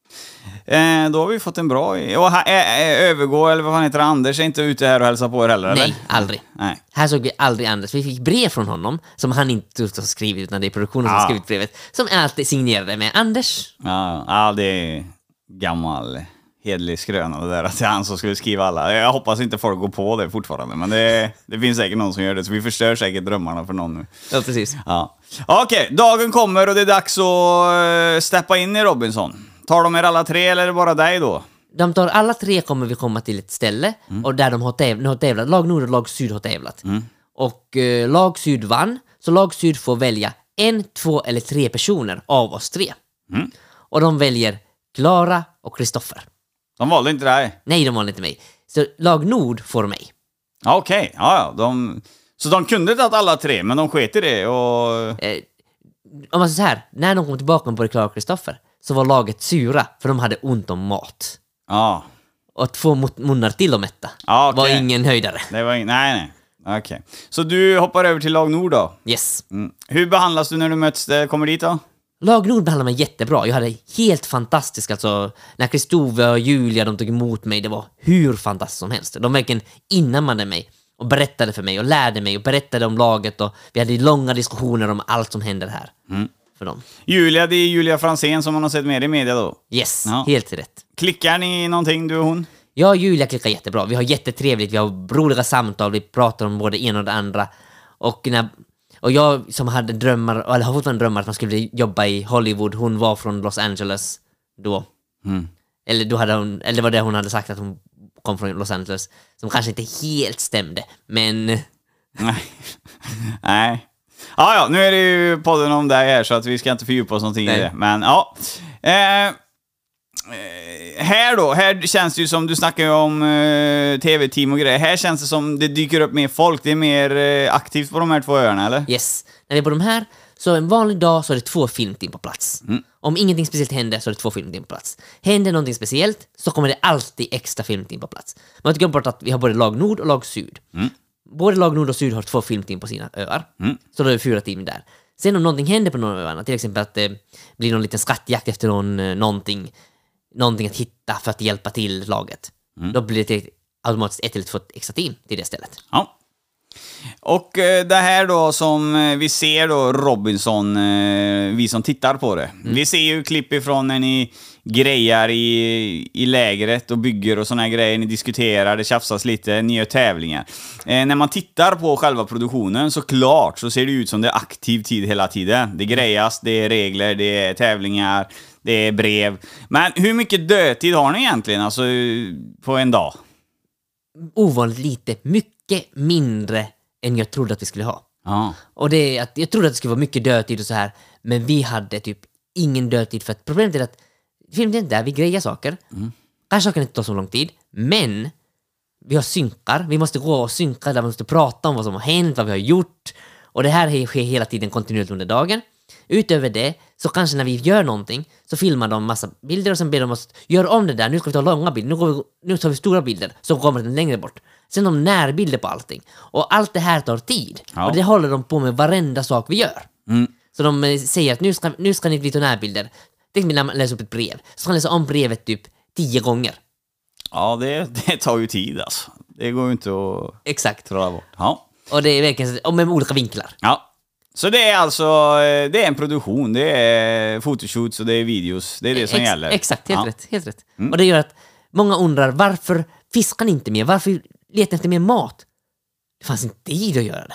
Eh, då har vi fått en bra... Och här, eh, eh, övergå, eller vad fan heter det, Anders är inte ute här och hälsar på er heller, eller? Nej, aldrig. Nej. Här såg vi aldrig Anders. Vi fick brev från honom, som han inte har skrivit, utan det är produktionen som Ah. har skrivit brevet. Som alltid signerade med Anders. Ja, ja, det är gammal hedlig skröna det där att det är han som skulle skriva alla. Jag hoppas inte folk går på det fortfarande, men det, det finns säkert någon som gör det, så vi förstör säkert drömmarna för någon nu. Ja, precis. Ja. Okej, dagen kommer och det är dags att uh, steppa in i Robinson. Tar de er alla tre eller är det bara dig då? De tar alla tre kommer vi komma till ett ställe och där de har, täv- har tävlat. Lag Nord och Lag Syd har tävlat. Och eh, Lag Syd vann, så Lag Syd får välja en, två eller tre personer av oss tre. Mm. Och de väljer Klara och Kristoffer. De valde inte dig? Nej, de valde inte mig. Så Lag Nord får mig. Ja, okej. Ja, ja. De... Så de kunde tagit alla tre, men de sket i det och... Eh, om man säger så här, när de kom tillbaka på det Klara och Kristoffer så var laget sura, för de hade ont om mat. Ja. Och två mot- munnar till att mätta Ja, okej. var ingen höjdare. Det var ing... Nej, nej. Okej. Så du hoppar över till lag Nord då? Yes. Mm. Hur behandlas du när du möts, äh, kommer dit då? Lag Nord behandlade mig jättebra. Jag hade helt fantastiskt, alltså när Kristove och Julia de tog emot mig, det var hur fantastiskt som helst. De verkligen inammade mig och berättade för mig och lärde mig och berättade om laget och vi hade långa diskussioner om allt som händer här. Mm. För dem. Julia, det är Julia Fransén som man har sett med i media då. Yes, Ja. helt rätt. Klickar ni någonting, du och hon? Jag och Julia klickar jättebra. Vi har jättetrevligt, vi har roliga samtal, vi pratar om både en och det andra. Och, när, och jag som hade drömmar, eller har fortfarande drömmar att man skulle jobba i Hollywood, hon var från Los Angeles då. Mm. Eller, då hade hon, eller det var det hon hade sagt, att hon kom från Los Angeles. Som kanske inte helt stämde, men... Nej. Nej. Ja, ja, nu är det ju podden om dig här så att vi ska inte fördjupa oss någonting i Nej. det. Men ja. Eh, här då, här känns det ju som, du snackar ju om eh, tv-team och grejer. Här känns det som det dyker upp mer folk. Det är mer eh, aktivt på de här två öarna, eller? Yes. När vi är på de här, så en vanlig dag så är det två filmteam på plats. Mm. Om ingenting speciellt händer så är det två filmteam på plats. Händer någonting speciellt så kommer det alltid extra filmteam på plats. Man ska glömma bort att vi har både lag nord och lag syd. Mm. Både lag nord och syd har två filmteam på sina öar. Mm. Så då är det fyra team där. Sen om någonting händer på någon av öarna, till exempel att det eh, blir någon liten skattjakt efter någon, eh, någonting, någonting att hitta för att hjälpa till laget. Mm. Då blir det automatiskt ett eller två extra team till det stället. Ja. Och eh, det här då som eh, vi ser då Robinson, eh, vi som tittar på det. Mm. Vi ser ju klipp ifrån när ni grejar i, i lägret och bygger och såna här grejer. Ni diskuterar, det tjafsas lite, ni gör tävlingar. Eh, när man tittar på själva produktionen så klart så ser det ut som det är aktiv tid hela tiden. Det grejas, det är regler, det är tävlingar, det är brev. Men hur mycket dödtid har ni egentligen alltså, på en dag? Ovanligt lite, mycket mindre än jag trodde att vi skulle ha. Ah. Och det är att jag trodde att det skulle vara mycket dödtid och så här, men vi hade typ ingen dödtid, för att problemet är att filmen är inte där, vi grejar saker. Mm. Kanske kan inte ta så lång tid, men vi har synkar, vi måste gå och synka där vi måste prata om vad som har hänt, vad vi har gjort, och det här sker hela tiden kontinuerligt under dagen. Utöver det, så kanske när vi gör någonting så filmar de massa bilder och sen ber de oss göra om det där, nu ska vi ta långa bilder, nu, går vi, nu tar vi stora bilder, så kommer den längre bort. Sen de närbilder på allting. Och allt det här tar tid. Ja. Och det håller de på med varenda sak vi gör. Mm. Så de eh, säger att nu ska, nu ska ni vi ta närbilder. Tänk mig när man läser upp ett brev. Så ska man läsa om brevet typ tio gånger. Ja, det, det tar ju tid alltså. Det går ju inte att Exakt. Dra bort. Ja. Och det är verkligen och med olika vinklar. Ja. Så det är alltså, det är en produktion, det är fotoshoots och det är videos, det är det som Ex- gäller. Exakt, helt ja. rätt, helt rätt. Mm. Och det gör att många undrar, varför fiskar ni inte mer? Varför letar efter mer mat? Det fanns inte tid att göra det.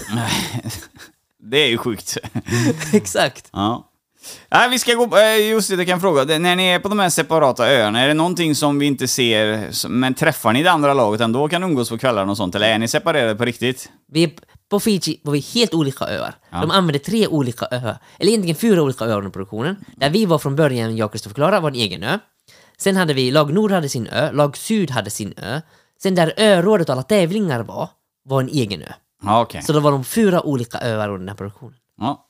Det är ju sjukt. Exakt. Ja. Ja, vi ska gå, just det, jag kan fråga, när ni är på de här separata öarna, är det någonting som vi inte ser, men träffar ni det andra laget ändå, kan umgås på kvällarna och sånt, eller är ni separerade på riktigt? Vi är på Fiji på vi helt olika öar. Ja. De använder tre olika öar, eller egentligen fyra olika öar under produktionen. Där vi var från början, jag och Kristoffer Klara, var en egen ö. Sen hade vi, lag nord hade sin ö, lag syd hade sin ö. Sen där örådet och alla tävlingar var, var en egen ö. Ja, okej. Så då var de fyra olika öar under den här produktionen. Ja,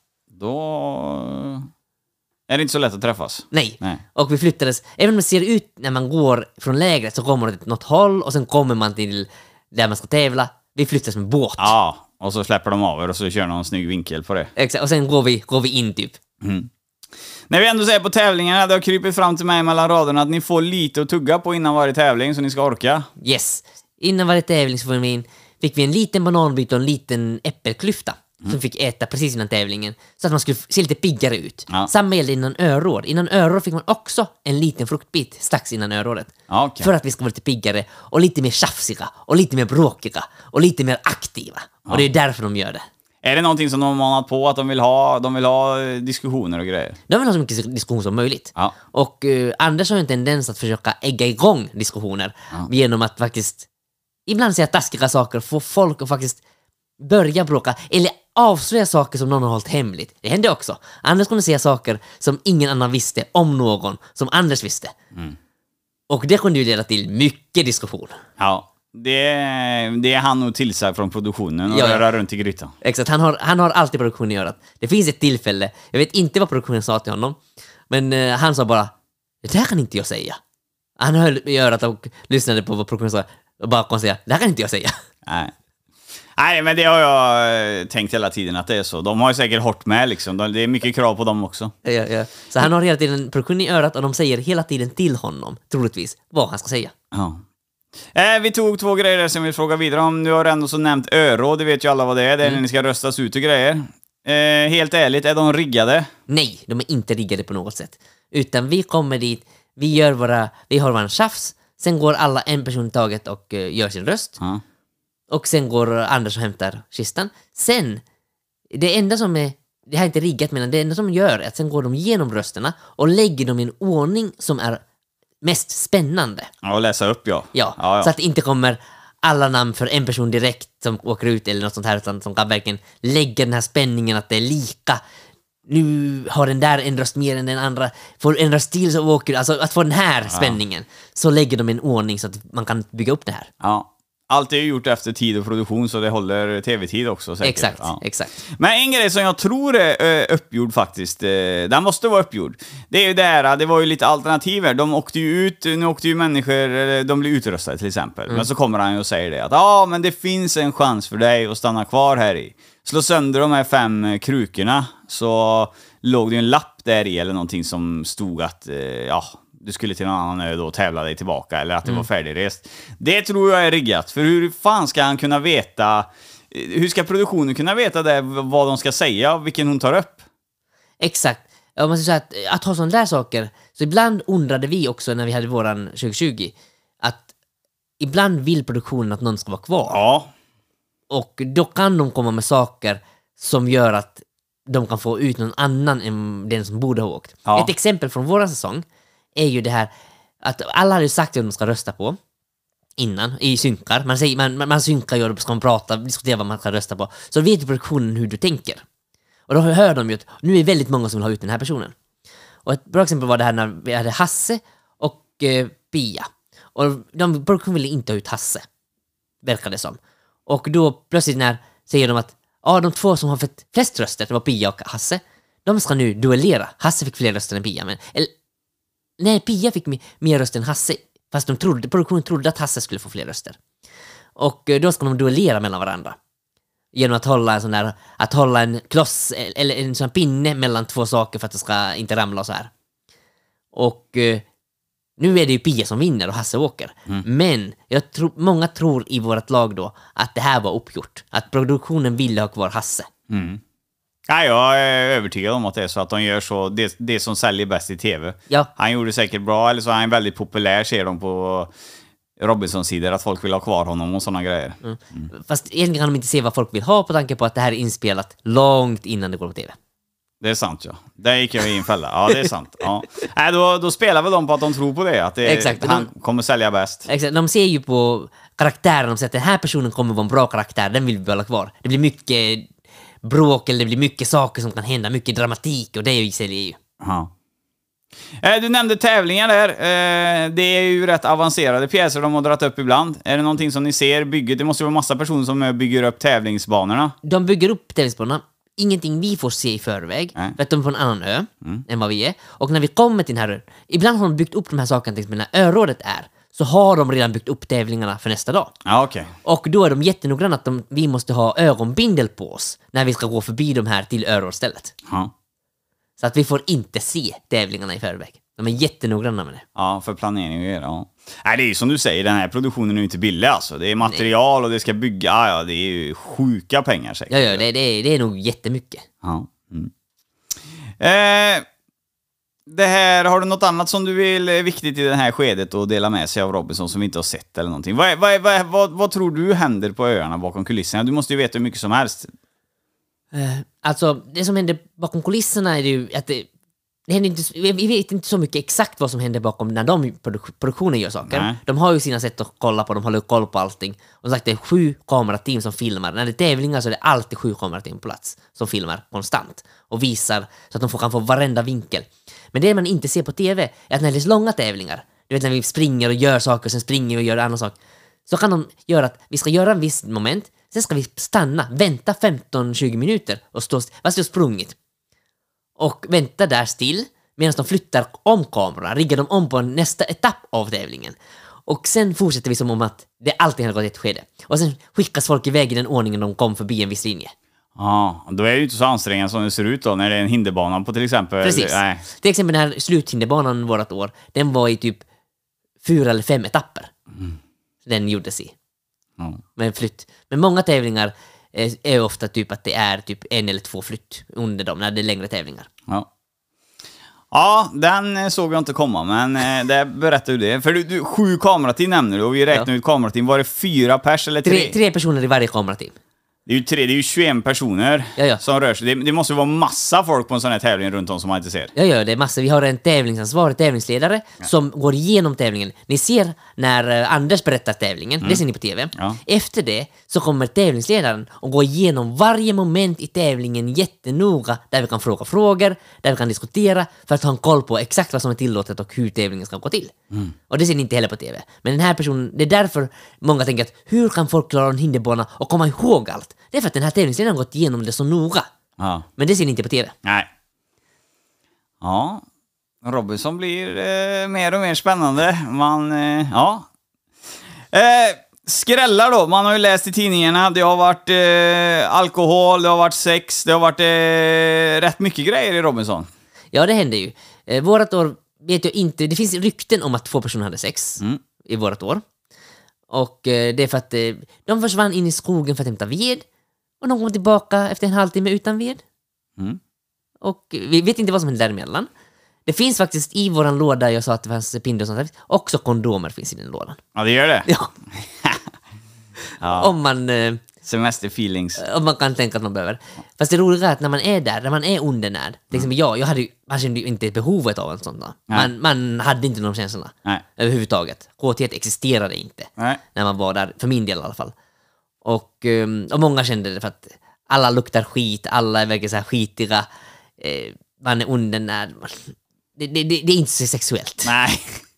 då är det inte så lätt att träffas. Nej. Nej. Och vi flyttades, även om det ser ut när man går från lägret så kommer man till något håll och sen kommer man till där man ska tävla. Vi flyttades med båt. Ja, och så släpper de av er och så kör någon snygg vinkel på det. Exakt, och sen går vi, går vi in typ. Mm. När vi ändå säger på tävlingarna, det har krypit fram till mig mellan raderna att ni får lite att tugga på innan varje tävling så ni ska orka. Yes. Innan varje tävling så fick vi, in, fick vi en liten bananbit och en liten äppelklyfta. Mm. Som fick äta precis innan tävlingen. Så att man skulle se lite piggare ut. Ja. Samma gällde innan öråd. Innan öråd fick man också en liten fruktbit strax innan örådet. Okay. För att vi ska vara lite piggare och lite mer tjafsiga och lite mer bråkiga och lite mer aktiva. Ja. Och det är därför de gör det. Är det någonting som de har manat på att de vill ha, de vill ha diskussioner och grejer? De vill ha så mycket diskussion som möjligt. Ja. Och uh, Anders har en tendens att försöka ägga igång diskussioner ja. Genom att faktiskt ibland säga taskiga saker, få folk att faktiskt börja bråka eller avslöja saker som någon har hållit hemligt. Det hände också. Anders kunde säga saker som ingen annan visste om någon, som Anders visste. Mm. Och det kunde ju leda till mycket diskussion. Ja. Det, det är han nog tillsagt från produktionen och ja, röra runt i grytan. Exakt, han har, han har alltid produktionen att göra. Det finns ett tillfälle, jag vet inte vad produktionen sa till honom, men uh, han sa bara, det här kan inte jag säga. Han höll i örat och lyssnade på vad produktionen sa och bara kunde säga, det här kan inte jag säga. Nej. Nej, men det har jag tänkt hela tiden att det är så. De har ju säkert hårt med liksom. Det är mycket krav på dem också. Ja, ja. Så han har hela tiden produktionen i örat och de säger hela tiden till honom, troligtvis, vad han ska säga. Ja. Eh, vi tog två grejer som vi vill fråga vidare om. Nu har du ändå så nämnt öråd, det vet ju alla vad det är. Det är mm. när ni ska röstas ut och grejer. Eh, helt ärligt, är de riggade? Nej, de är inte riggade på något sätt. Utan vi kommer dit, vi gör våra, vi har våran tjafs, sen går alla en person i taget och uh, gör sin röst. Ja. Och sen går Anders och hämtar kistan. Sen, det enda som är, det här är inte riggat, men det enda som gör är att sen går de igenom rösterna och lägger dem i en ordning som är mest spännande. Ja, och läsa upp, ja. Ja, ja, ja. Så att det inte kommer alla namn för en person direkt som åker ut eller något sånt här, utan som kan verkligen lägga den här spänningen att det är lika nu har den där en röst mer än den andra, får en röst till så åker, alltså att få den här spänningen, så lägger de en ordning så att man kan bygga upp det här. Ja. Allt är ju gjort efter tid och produktion, så det håller tv-tid också säkert. Exakt, ja. exakt. Men en grej som jag tror är uh, uppgjord faktiskt, uh, den måste vara uppgjord. Det är ju där, det var ju lite alternativer. De åkte ju ut, nu åkte ju människor, de blir utrustade till exempel. Mm. Men så kommer han ju och säger det, att ja, ah, men det finns en chans för dig att stanna kvar här i. Slå sönder de här fem krukorna, så låg det en lapp där i eller någonting som stod att, uh, ja... du skulle till någon annan ö då och tävla dig tillbaka, eller att det mm. var färdigrest. Det tror jag är riggat, för hur fan ska han kunna veta, hur ska produktionen kunna veta det, vad de ska säga, vilken hon tar upp? Exakt. Jag måste säga att, att ha sådana där saker, så ibland undrade vi också när vi hade våran tjugo tjugo, att ibland vill produktionen att någon ska vara kvar. Ja. Och då kan de komma med saker som gör att de kan få ut någon annan än den som borde ha åkt. Ja. Ett exempel från våran säsong är ju det här att alla hade sagt att de ska rösta på innan, i synkar. Man, säger, man, man synkar ju och då ska man prata, diskutera vad man ska rösta på. Så vet ju produktionen hur du tänker. Och då hör de ju att nu är väldigt många som vill ha ut den här personen. Och ett bra exempel var det här när vi hade Hasse och eh, Pia. Och de, produktionen ville inte ha ut Hasse, verkade det som. Och då plötsligt när säger de att ja, de två som har fått flest röster, det var Pia och Hasse, de ska nu duellera. Hasse fick fler röster än Pia, men... Eller, nej, Pia fick mer röster än Hasse. Fast de trodde, produktionen trodde att Hasse skulle få fler röster. Och då ska de duellera mellan varandra. Genom att hålla en sån där, att hålla en kloss eller en sån pinne mellan två saker för att det ska inte ramla och så här. Och eh, nu är det ju Pia som vinner och Hasse åker. Mm. Men jag tror, många tror i vårt lag då att det här var uppgjort. Att produktionen ville ha kvar Hasse. Mm. Ja, jag är övertygad om att det är så att de gör så, det, det som säljer bäst i tv. Ja. Han gjorde säkert bra, eller så är han väldigt populär, ser de på Robinsons sidor, att folk vill ha kvar honom och såna grejer. Mm. Mm. Fast egentligen kan de inte se vad folk vill ha på tanke på att det här är inspelat långt innan det går på tv. Det är sant, ja. Där gick jag i en fälla. Ja, det är sant. Ja. Nej, då, då spelar väl de på att de tror på det, att det, exakt, han de, kommer sälja bäst. Exakt, de ser ju på karaktären, de säger att den här personen kommer vara en bra karaktär, den vill vi behålla kvar. Det blir mycket bråk, eller det blir mycket saker som kan hända, mycket dramatik, och det är ju säljer ju. Ja. Du nämnde tävlingar där. Det är ju rätt avancerade pjäser de har dragit upp ibland. Är det någonting som ni ser bygget? Det måste vara massa personer som bygger upp tävlingsbanorna. De bygger upp tävlingsbanorna. Ingenting vi får se i förväg. Nej. För att de är på en annan ö mm. än vad vi är. Och när vi kommer till den här ön, ibland har de byggt upp de här sakerna, till exempel när örådet är, så har de redan byggt upp tävlingarna för nästa dag. Ja, okej. Okay. Och då är de jättenoggranna att de, vi måste ha ögonbindel på oss när vi ska gå förbi de här till örådstället. Ja. Så att vi får inte se tävlingarna i förväg. De är jättenoggranna med det. Ja, för planering och grejer, ja. Nej, det är ju som du säger, den här produktionen är ju inte billig alltså. Det är material. Nej. Och det ska bygga, ja, ja, det är ju sjuka pengar säkert. Ja, ja, det, det, är, det är nog jättemycket. Ja. Mm. Eh, det här, har du något annat som du vill är viktigt i det här skedet och dela med sig av Robinson som vi inte har sett eller någonting? Vad, vad, vad, vad, vad tror du händer på öarna bakom kulisserna? Du måste ju veta hur mycket som helst. Eh, alltså, det som händer bakom kulisserna är ju att det, det händer inte, vi vet inte så mycket exakt vad som händer bakom när de produk- produktionen gör saker. Nej. De har ju sina sätt att kolla på, de håller koll på allting. Och som sagt, det är sju kamerateam som filmar. När det är tävlingar så är det alltid sju kamerateam på plats som filmar konstant och visar så att de får, kan få varenda vinkel. Men det man inte ser på tv är att när det är långa tävlingar, du vet när vi springer och gör saker, sen springer vi och gör andra saker, så kan de göra att vi ska göra en viss moment, sen ska vi stanna, vänta femton tjugo minuter och stå, fast vi har sprungit. Och vänta där still medan de flyttar om kameran, riggar de om på nästa etapp av tävlingen. Och sen fortsätter vi som om att det alltid har gått ett skede. Och sen skickas folk iväg i den ordningen de kom förbi en viss linje. Ja, då är det ju inte så ansträngande som det ser ut då när det är en hinderbana på till exempel. Precis. Nej. Till exempel den här sluthinderbanan vårat år, den var i typ fyra eller fem etapper. Mm. Den gjordes i. Mm. Men flytt. Men många tävlingar är, är ofta typ att det är typ en eller två flytt under dem när det är längre tävlingar. Ja. Ja, den såg jag inte komma, men det berättar du det. För du, du, sju kamerateam nämner du och vi räknar ja. ut kamerateam. Var det fyra pers eller tre? Tre, tre personer i varje kamerateam. Det är ju tre, det är ju tjugoen personer Ja, ja. som rör sig. Det, det måste vara massa folk på en sån här tävling runt om som man inte ser. Ja, ja, det är massor. Vi har en tävlingsansvarig tävlingsledare ja. som går igenom tävlingen. Ni ser när uh, Anders berättar tävlingen, mm. det ser ni på tv. Ja. Efter det så kommer tävlingsledaren och går igenom varje moment i tävlingen jättenoga, där vi kan fråga frågor, där vi kan diskutera för att ha en koll på exakt vad som är tillåtet och hur tävlingen ska gå till. Mm. Och det ser ni inte heller på tv. Men den här personen, det är därför många tänker att hur kan folk klara en hinderbana och komma ihåg allt? Det är för att den här tävlingsledaren har gått igenom det så noga. Ja. Men det ser ni inte på tv. Nej. Ja. Robinson blir eh, mer och mer spännande. Man, eh, ja. Eh, skrällar då. Man har ju läst i tidningarna. Det har varit eh, alkohol, det har varit sex, det har varit eh, rätt mycket grejer i Robinson. Ja, det händer ju. Eh, vårat år vet jag inte. Det finns rykten om att två personer hade sex mm. i vårat år. Och eh, det är för att eh, de försvann in i skogen för att hämta ved. Och de kom tillbaka efter en halvtimme utan ved. Mm. Och vi vet inte vad som hände däremellan. Det finns faktiskt i våran låda, jag sa att det fanns pinder och sånt, också kondomer finns i den lådan. Ja, det gör det? Ja. ja. Om man... Eh, Semesterfeelings. Om man kan tänka att man behöver. Fast det roliga är att när man är där, när man är undernärd. Till exempel jag, jag hade ju, man kände ju inte behovet av en sån där. Man, man hade inte de känslorna. Nej. Överhuvudtaget. Kåthet existerade inte. Nej. När man var där, för min del i alla fall. Och, och många kände det för att alla luktar skit, alla är verkligen så här skitiga, eh, man är undernärd. Det, det, det, det är inte så sexuellt. Nej.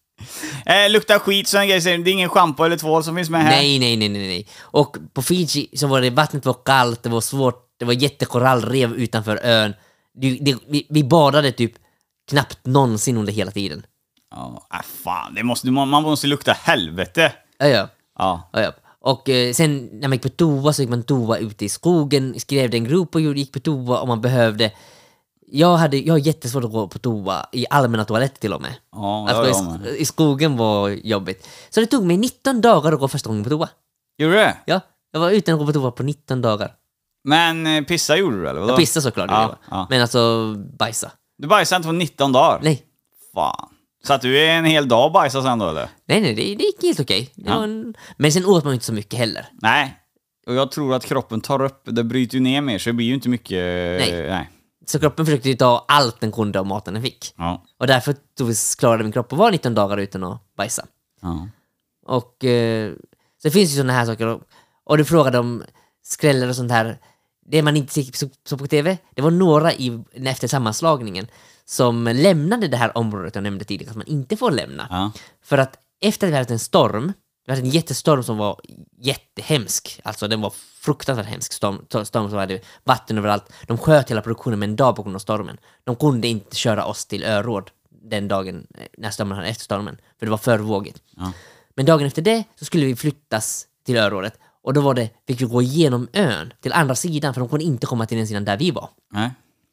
Eh, luktar skit, så en grej, det är ingen shampoo eller tvål som finns med här. Nej, nej, nej, nej, nej. Och på Fiji så var det, vattnet var kallt, det var svårt, det var jättekorallrev utanför ön. Det, det, vi, vi badade typ knappt någonsin under hela tiden. Ja, äh, fan, det måste, man måste lukta helvete. Ja, ja. Ja. Ja, ja. Och eh, sen när man gick på toa så gick man toa ute i skogen, skrev en grupp och gick på toa om man behövde. Jag hade jag har jättesvårt att gå på toa i allmänna toaletter till och med. Ja, alltså, i, i skogen var jobbigt. Så det tog mig nitton dagar att gå första gången på toa. Gjorde det? Ja, jag var utan att gå på toa på nitton dagar. Men pissa gjorde du eller vadå? Jag pissa såklart. Ja, ja. Men alltså bajsa. Du bajsade inte på nitton dagar? Nej. Fan. Så att du är en hel dag bajsade sen då eller? Nej, nej, det, det gick helt okej. Ja. En... Men sen åt man inte så mycket heller. Nej. Och jag tror att kroppen tar upp, det bryter ju ner mer så det blir ju inte mycket... Nej. Nej. Så kroppen försökte ju ta allt den kunde av maten den fick. Ja. Och därför tog vi, klarade min kropp att vara nitton dagar utan att bajsa. Ja. Och eh, så det finns ju sådana här saker. Och, och du frågade om skräller och sånt här. Det man inte såg så, så på tv. Det var några i, efter sammanslagningen som lämnade det här området jag nämnde tidigare. Att man inte får lämna. Ja. För att efter att vi hade en storm. Vi hade en jättestorm som var jättehemsk. Alltså den var fruktansvärt hemsk storm, storm som hade vatten överallt. De sköt hela produktionen med en dag på grund av stormen. De kunde inte köra oss till Öråd den dagen när stormen hade efter stormen. För det var för vågigt. Ja. Men dagen efter det så skulle vi flyttas till Örådet. Och då var det, fick vi gå igenom ön till andra sidan. För de kunde inte komma till den sidan där vi var. Nej.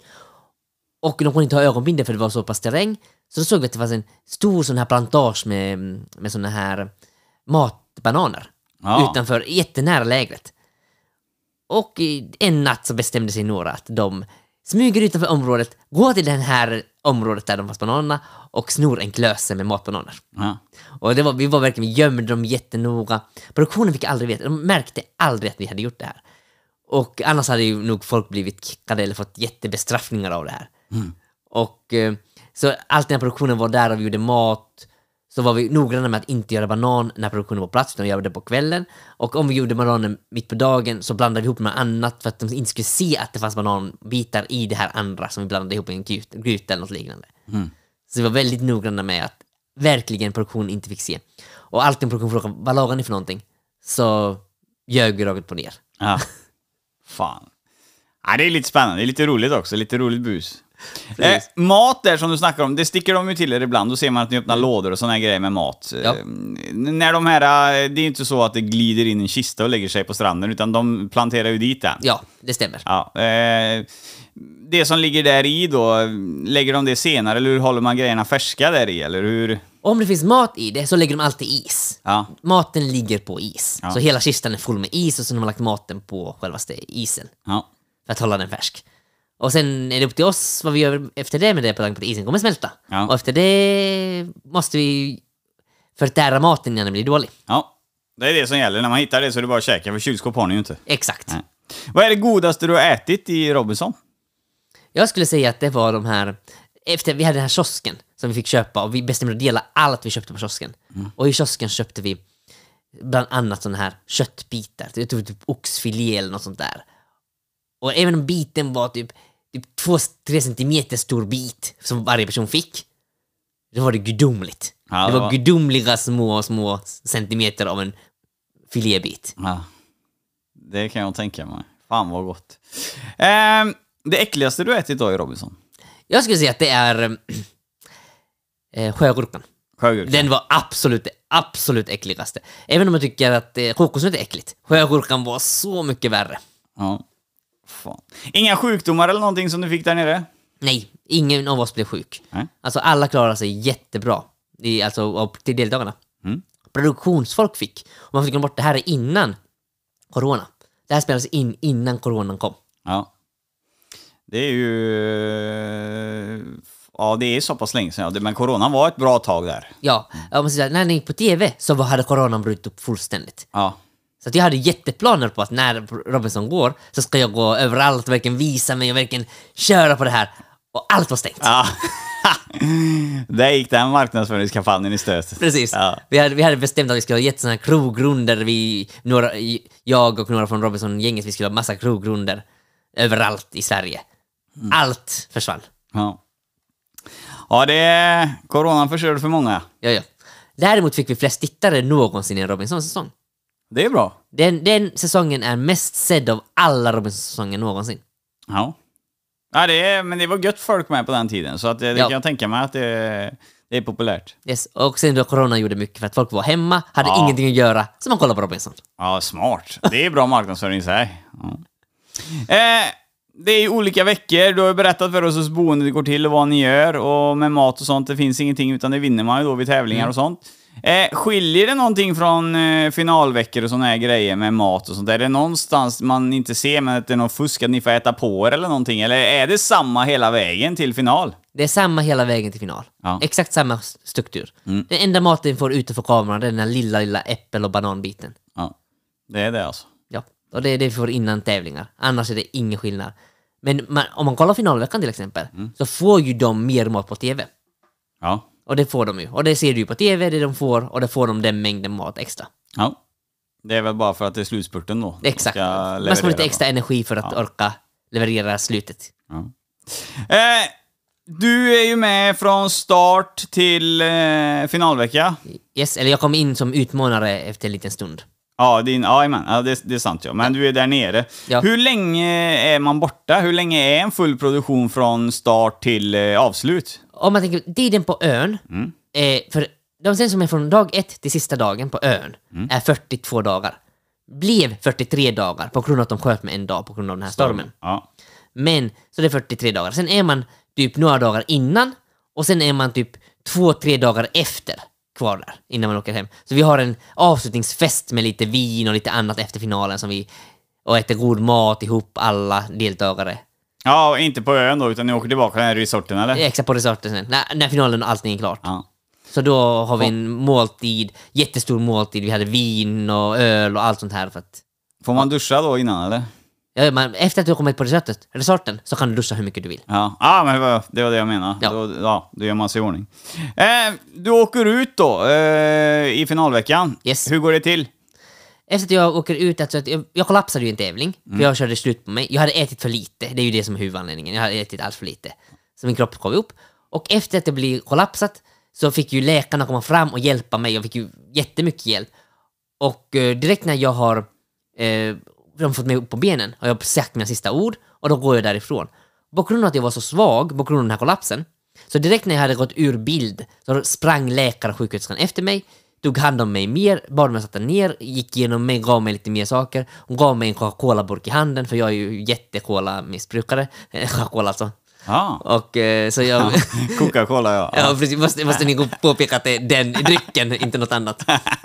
Och de kunde inte ha ögonbindel för det var så pass terräng. Så då såg vi att det fanns en stor sån här plantage med, med såna här matbananer. Ja. Utanför, jättenära lägret. Och en natt så bestämde sig några att de smyger utanför området, går till den här området där de fanns bananerna och snor en klöse med matbananer. Ja. Och det var, vi var verkligen, vi gömde dem jättenoga. Produktionen fick aldrig veta, de märkte aldrig att vi hade gjort det här. Och annars hade ju nog folk blivit kickade eller fått jättebestraffningar av det här. Mm. Och så allt när produktionen var där och vi gjorde mat, så var vi noggranna med att inte göra banan när produktionen var på plats, utan vi gjorde det på kvällen. Och om vi gjorde bananen mitt på dagen så blandade vi ihop med annat för att de inte skulle se att det fanns bananbitar i det här andra som vi blandade ihop i en gryta eller något liknande. Mm. Så vi var väldigt noggranna med att verkligen produktionen inte fick se. Och alltid en produktion frågade, vad lagar ni för någonting? Så ljög vi rakt på ner. Ja, fan. Ja, det är lite spännande, det är lite roligt också, lite roligt bus. Eh, mat där som du snackar om, det sticker de ju till er ibland. Då ser man att ni öppnar mm. lådor och såna här grejer med mat. Ja. eh, När de här, det är inte så att det glider in en kista och lägger sig på stranden, utan de planterar ju dit den. Ja, det stämmer. Ja, eh, det som ligger där i då, lägger de det senare eller hur håller man grejerna färska där i, eller hur? Om det finns mat i det så lägger de alltid is. Ja. Maten ligger på is. Ja. Så hela kistan är full med is och så har man lagt maten på självaste isen. Ja. För att hålla den färsk. Och sen är det upp till oss vad vi gör efter det med det på tanke på att isen kommer smälta. Ja. Och efter det måste vi förtära maten innan den blir dålig. Ja, det är det som gäller. När man hittar det så är det bara att käka, för kylskåp har ni ju inte. Exakt. Nej. Vad är det godaste du har ätit i Robinson? Jag skulle säga att det var de här... Efter vi hade den här kiosken som vi fick köpa och vi bestämde att dela allt vi köpte på kiosken. Mm. Och i kiosken köpte vi bland annat sådana här köttbitar. Jag tror typ oxfilé eller något sånt där. Och även om biten var typ, typ två till tre centimeter stor bit som varje person fick, då var det gudomligt. Ja, det, var det var gudomliga små, små centimeter av en filébit. Ja, det kan jag tänka mig. Fan vad gott. Eh, det äckligaste du ätit då i Robinson? Jag skulle säga att det är eh, sjögurkan. Sjögurkan. Den var absolut, absolut äckligaste. Även om jag tycker att eh, kokosnöt är äckligt. Sjögurkan var så mycket värre. Ja. Fan. Inga sjukdomar eller någonting som du fick där nere? Nej, ingen av oss blev sjuk. Nej. Alltså alla klarade sig jättebra. I, alltså till deltagarna. Mm. Produktionsfolk fick. Och man fick glömma bort det här är innan corona. Det här spelades in innan coronan kom. Ja. Det är ju... Ja, det är så pass länge sedan. Men coronan var ett bra tag där. Ja, jag måste säga, när ni gick på tv så hade coronan brutit upp fullständigt. Ja. Så att jag hade jätteplaner på att när Robinson går så ska jag gå överallt och verkligen visa mig och verkligen köra på det här. Och allt var stängt. Ja. Där gick den marknadsföringskampanjen i stöt. Precis. Ja. Vi, hade, vi hade bestämt att vi skulle ha gett sådana här krogrunder. Vi, några, jag och några från Robinson-gänget, vi skulle ha massa krogrunder överallt i Sverige. Mm. Allt försvann. Ja. Ja, det är... Coronan förstörde för många. Ja, ja. Däremot fick vi flest tittare någonsin i en Robinson-säsong. Det är bra. Den, den säsongen är mest sedd av alla Robinson-säsonger någonsin. Ja. Ja, det är, men det var gött folk med på den tiden. Så att det, det ja. kan jag tänka mig att det, det är populärt. Yes. Och sen då corona gjorde mycket för att folk var hemma, hade ja. ingenting att göra, så man kollade på Robinson. Ja, smart. Det är bra marknadsföring så här. Ja. Eh, det är ju olika veckor. Du har berättat för oss hur boendet går till och vad ni gör. Och med mat och sånt, det finns ingenting utan det vinner man ju då vid tävlingar mm. och sånt. Eh, skiljer det någonting från eh, finalveckor och såna här grejer med mat och sånt? Är det någonstans man inte ser men att det är någon fusk att ni får äta på er eller någonting? Eller är det samma hela vägen till final? Det är samma hela vägen till final. Ja. Exakt samma struktur. Mm. Den enda maten får utanför kameran, det är den här lilla, lilla äppel- och bananbiten. Ja, det är det alltså. Ja, och det är det vi får innan tävlingar. Annars är det ingen skillnad. Men man, om man kollar finalveckan till exempel, mm. så får ju de mer mat på tv. Ja. Och det får de ju. Och det ser du ju på tv, det de får. Och det får de den mängden mat extra. Ja. Det är väl bara för att det är slutspurten då. Exakt. Man ska få lite extra energi för att ja. orka leverera slutet. Ja. Eh, du är ju med från start till eh, finalvecka. Yes, eller jag kom in som utmanare efter en liten stund. Ja, din, ja, man, ja det, det är sant. Ja. Men ja. du är där nere. Ja. Hur länge är man borta? Hur länge är en full produktion från start till eh, avslut? Om man tänker, tiden på ön, mm. eh, för de sen som är från dag ett till sista dagen på ön, mm. är fyrtiotvå dagar. Blev fyrtiotre dagar på grund av att de sköt med en dag på grund av den här stormen. Ja. Men, så det är fyrtiotre dagar. Sen är man typ några dagar innan, och sen är man typ två, tre dagar efter kvar där, innan man åker hem. Så vi har en avslutningsfest med lite vin och lite annat efter finalen som vi, och äter god mat ihop alla deltagare. Ja, inte på ön då, utan ni åker tillbaka till resorten, eller? Exakt, på resorten sen. När, när finalen och allting är klart. Ja. Så då har vi en måltid, jättestor måltid. Vi hade vin och öl och allt sånt här. För att, får man duscha då innan, eller? Ja, man, efter att du har kommit på resortet, resorten så kan du duscha hur mycket du vill. Ja, ah, men det var det jag menade. Ja. Då, ja, då gör man sig i ordning. Eh, du åker ut då eh, i finalveckan. Yes. Hur går det till? Efter att jag åker ut, alltså att jag, jag kollapsade ju en tävling. Mm. För jag körde slut på mig. Jag hade ätit för lite. Det är ju det som är huvudanledningen. Jag hade ätit allt för lite. Så min kropp kom upp. Och efter att det blev kollapsat så fick ju läkarna komma fram och hjälpa mig. Jag fick ju jättemycket hjälp. Och eh, direkt när jag har eh, de fått mig upp på benen har jag sagt mina sista ord. Och då går jag därifrån. På grund av att jag var så svag, på grund av den här kollapsen. Så direkt när jag hade gått ur bild så sprang läkare och sjuksköterskan efter mig. Tog hand om mig mer, bad mig sätta ner, gick igenom mig, gav mig lite mer saker. Hon gav mig en Coca-Cola-burk i handen, för jag är ju jätte-cola-missbrukare. Coca-Cola alltså. Ah. Och så jag... Coca-Cola, ja. Ja, precis. Måste, måste ni påpeka att det är den drycken, inte något annat.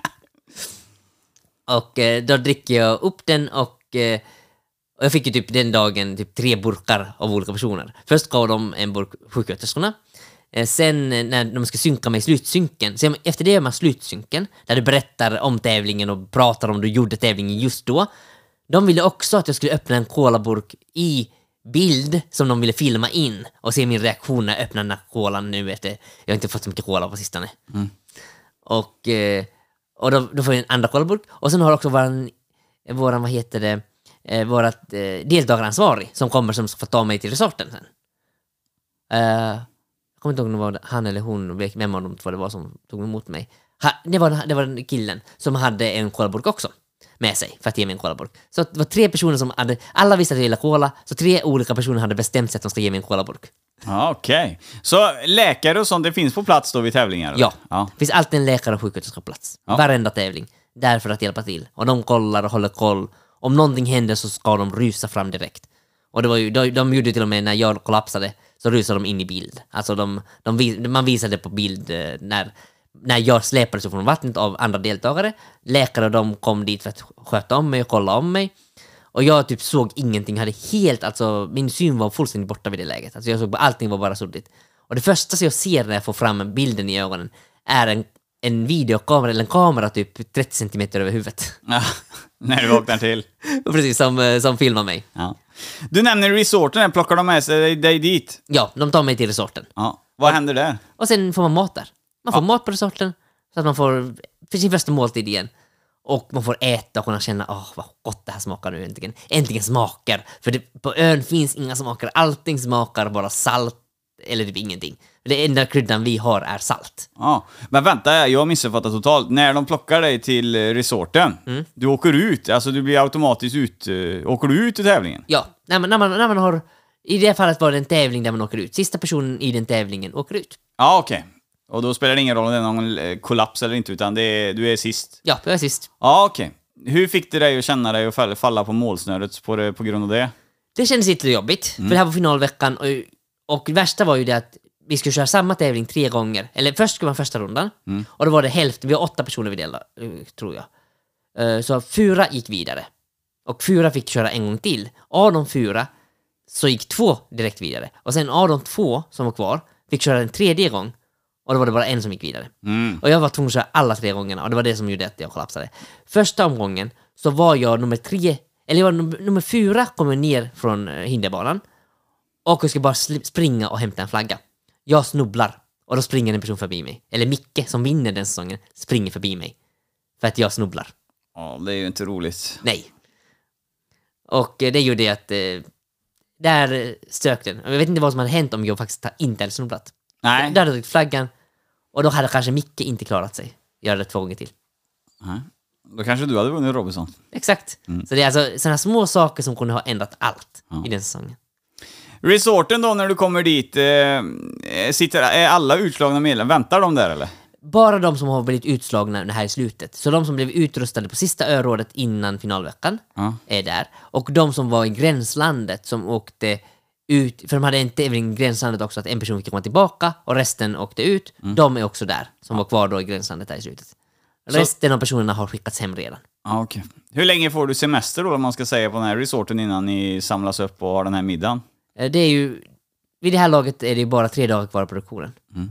Och då dricker jag upp den och, och jag fick ju typ den dagen typ tre burkar av olika personer. Först gav de en burk sjuksköterskorna. Sen när de ska synka mig i slutsynken, sen efter det gör man slutsynken där du berättar om tävlingen och pratar om du gjorde tävlingen just då. De ville också att jag skulle öppna en colaburk i bild som de ville filma in och se min reaktion när jag öppnar den här kolan nu vet jag. Jag har inte fått så mycket cola på sistone. Mm. Och, eh, och då, då får jag en andra colaburk. Och sen har också våran, våran vad heter det, eh, vårat eh, deltagaransvarig som kommer som ska få ta mig till resorten sen. Uh, jag kommer inte ihåg om det var han eller hon, vem av de två det var som tog emot mig. Ha, det, var, det var den killen som hade en colaburk också med sig för att ge mig en colaburk. Så det var tre personer som hade, alla visste att jag gillade cola, så tre olika personer hade bestämt sig att de ska ge mig en colaburk. Ja, okej. Okay. Så läkare och sånt, det finns på plats då vid tävlingar? Eller? Ja, ja. Det finns alltid en läkare och sjuksköterska på plats. Ja. Varenda tävling. Därför att hjälpa till. Och de kollar och håller koll. Om någonting händer så ska de rusa fram direkt. Och det var ju, de, de gjorde till och med när jag kollapsade så rusade de in i bild. Alltså de, de, man visade på bild när, när jag släpades från vattnet av andra deltagare. Läkare och de kom dit för att sköta om mig och kolla om mig. Och jag typ såg ingenting, hade helt, alltså min syn var fullständigt borta vid det läget. Alltså jag såg bara, allting var bara suddigt. Och det första som jag ser när jag får fram bilden i ögonen är en, en videokamera, eller en kamera typ trettio centimeter över huvudet. Ja, när du vaknar till. Precis, som, som filmar mig. Ja. Du nämner resorten, plockar de med sig dig dit? Ja, de tar mig till resorten. Ja. Vad och, händer där? Och sen får man mat där. Man får ja. mat på resorten, så att man får för sin första måltid igen. Och man får äta och kunna känna, åh, vad gott det här smakar nu äntligen. Äntligen smakar. För det, på ön finns inga smaker. Allting smakar bara salt eller typ ingenting. Det enda kryddan vi har är salt. Ja, men vänta, jag har missuppfattat totalt. När de plockar dig till resorten, mm. du åker ut, alltså du blir automatiskt ut. Åker du ut i tävlingen? Ja, när man, när man, när man har, i det fallet var det en tävling där man åker ut. Sista personen i den tävlingen åker ut. Ja, okej. Okay. Och då spelar det ingen roll om det är någon kollaps eller inte, utan det är, du är sist. Ja, jag är sist. Ja, okej. Okay. Hur fick det dig att känna dig och falla på målsnöret på, det, på grund av det? Det kändes lite jobbigt, mm. för det här var finalveckan. Och, och det värsta var ju det att vi skulle köra samma tävling tre gånger. Eller först skulle man första rundan. Mm. Och då var det hälften, vi har åtta personer vid det, tror jag. Så fyra gick vidare. Och fyra fick köra en gång till. Av de fyra så gick två direkt vidare. Och sen av de två som var kvar fick köra en tredje gång. Och då var det bara en som gick vidare. Mm. Och jag var tvungen att köra alla tre gångerna. Och det var det som gjorde att jag kollapsade. Första omgången så var jag nummer tre. Eller jag var nummer, nummer fyra, kommer ner från hinderbanan. Och jag ska bara springa och hämta en flagga. Jag snubblar. Och då springer en person förbi mig. Eller Micke som vinner den säsongen springer förbi mig. För att jag snubblar. Ja, det är ju inte roligt. Nej. Och det gjorde att eh, där stök den. Jag vet inte vad som hade hänt om jag faktiskt inte hade snubblat. Nej. Där hade jag tagit flaggan. Och då hade kanske Micke inte klarat sig. Gör det två gånger till. Nej. Då kanske du hade vunnit Robinson. Exakt. Mm. Så det är alltså sådana små saker som kunde ha ändrat allt ja. i den säsongen. Resorten då, när du kommer dit, eh, sitter, är alla utslagna medlemmar? Väntar de där eller? Bara de som har blivit utslagna här i slutet. Så de som blev utrustade på sista örådet innan finalveckan ja. är där. Och de som var i gränslandet som åkte ut, för de hade en tävling i gränslandet också att en person fick komma tillbaka och resten åkte ut. Mm. De är också där, som var kvar då i gränslandet där i slutet. Resten Så... av personerna har skickats hem redan. Ja, okej. Okay. Hur länge får du semester då, om man ska säga, på den här resorten innan ni samlas upp och har den här middagen? Det är ju, vid det här laget är det ju bara tre dagar kvar på produktionen. Mm.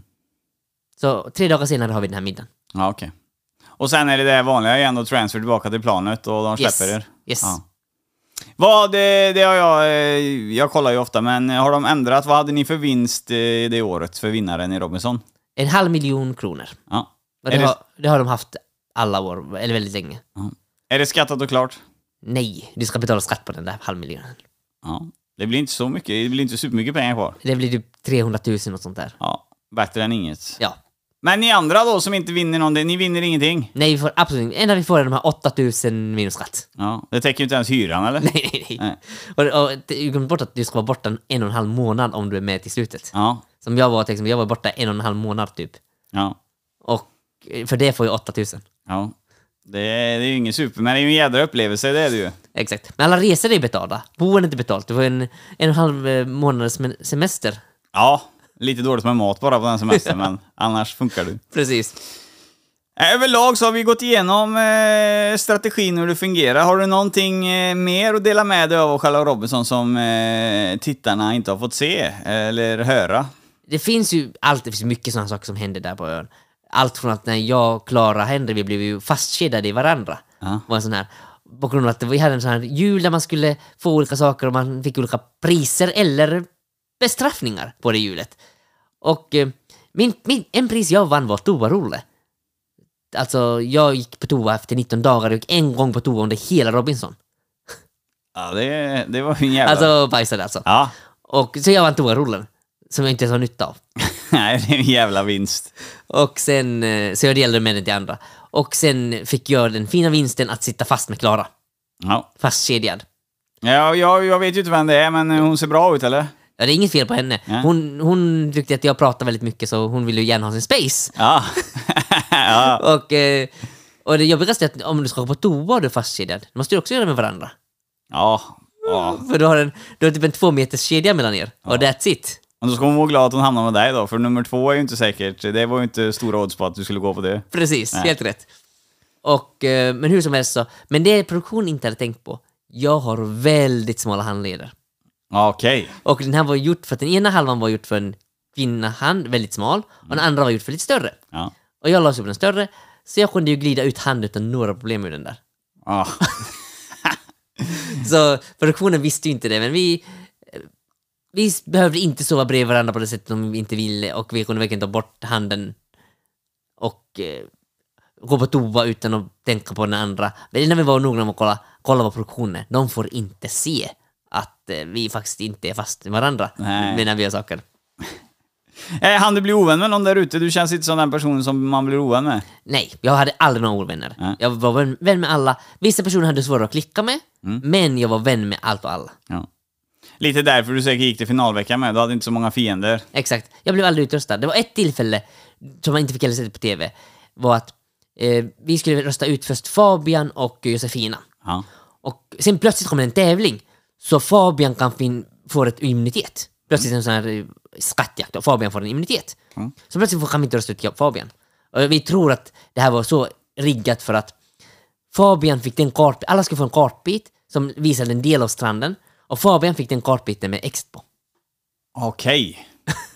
Så tre dagar senare har vi den här middagen. Ja, okej. Okay. Och sen är det det vanliga igen då, transfer tillbaka till planet och de släpper yes. er? Yes. Ja. Vad, det, det har jag, jag kollar ju ofta, men har de ändrat, vad hade ni för vinst det året för vinnaren i Robinson? En halv miljon kronor. Ja. Och det, det... Har, det har de haft alla år, eller väldigt länge. Ja. Är det skattat och klart? Nej, du ska betala skatt på den där halv miljonen. Ja. Det blir inte så mycket, det blir inte supermycket pengar kvar. Det blir typ trehundratusen och sånt där. Ja, bättre än inget. Ja. Men ni andra då som inte vinner någonting, ni vinner ingenting? Nej, vi får absolut inte. Enda vi får är de här åtta tusen minus skatt. Ja, det täcker ju inte ens hyran, eller? Nej, nej, nej. nej. Och, och du glömde bort att du ska vara borta en och en halv månad om du är med till slutet. Ja. Som jag var, liksom, jag var borta en och en halv månad typ. Ja. Och för det får jag åtta tusen. Ja. Det är, det är ju ingen super, men det är ju en jädra upplevelse, det är det ju. Exakt. Men alla resor är betalda. Boendet är inte betalt. Det var en, en och en halv månads semester. Ja, lite dåligt med mat bara på den semestern, men annars funkar det. Precis. Överlag så har vi gått igenom eh, strategin hur det fungerar. Har du någonting eh, mer att dela med dig av själva Robinson som eh, tittarna inte har fått se eller höra? Det finns ju allt, det finns mycket sådana saker som händer där på ön. Allt från att när jag och Klara Henry, vi blev ju fastkedjade i varandra. Ja. Var en sån här. på grund av att vi hade en sån här jul där man skulle få olika saker och man fick olika priser eller bestraffningar på det julet. Och eh, min, min, en pris jag vann var toarulle. Alltså jag gick på toa efter nitton dagar och gick en gång på toa under hela Robinson. Ja, det, det var ju en jävla... Alltså bajsade alltså. Ja. Och så jag vann toarullen som jag inte ens har nytta av. Nej, det är en jävla vinst. Och sen eh, så jag delade med det till andra. Och sen fick jag den fina vinsten att sitta fast med Klara. Ja. Fastkedjad. Ja, jag, jag vet ju inte vem det är, men hon ser bra ut, eller? Ja, det är inget fel på henne. Ja. Hon, hon tyckte att jag pratade väldigt mycket så hon ville ju gärna ha sin space. Ja. Ja. Och, eh, och det jobbigaste är att om du ska gå på toa och du är fastkedjad, då måste du också göra med varandra. Ja. Ja. För du har, en, du har typ en två meters kedja mellan er. Och that's it. Och då ska hon vara glad att hon hamnar med dig då, för nummer två är ju inte säkert. Det var ju inte stora odds på att du skulle gå på det. Precis, Nej. helt rätt. Och, eh, men hur som helst så, men det produktionen inte hade tänkt på. Jag har väldigt smala handleder. Okej. Och den här var gjort för att den ena halvan var gjort för en kvinnahand, väldigt smal, och den andra var gjort för lite större. Ja. Och jag la sig på den större, så jag kunde ju glida ut handen utan några problem med den där. Ja. Så produktionen visste ju inte det, men vi vi behövde inte sova bredvid varandra på det sättet som vi inte ville, och vi kunde verkligen ta bort handen och eh, gå på toa utan att tänka på den andra. Men när vi var noggranna med att kolla, kolla på produktionen, de får inte se att eh, vi faktiskt inte är fast med varandra. Nej. Med när vi gör saker. Eh, han du bli ovän med någon där ute? Du känns inte som den personen som man blir ovän med. Nej, jag hade aldrig några ovänner. Nej. Jag var vän, vän med alla. Vissa personer hade svårare att klicka med, Mm. men jag var vän med allt och alla. Ja. Lite därför du säkert gick till finalveckan med. Du hade inte så många fiender. Exakt. Jag blev aldrig utröstad. Det var ett tillfälle som man inte fick heller se på tv. Var att eh, vi skulle rösta ut först Fabian och Josefina. Ja. Och sen plötsligt kommer en tävling. Så Fabian kan fin- få ett immunitet. Plötsligt en sån här eh, skattjakt. Och Fabian får en immunitet. Mm. Så plötsligt kan vi inte rösta ut Fabian. Och vi tror att det här var så riggat för att Fabian fick den kart... Alla skulle få en kartbit som visade en del av stranden. Och Fabian fick den kartbiten med exit på. Okej.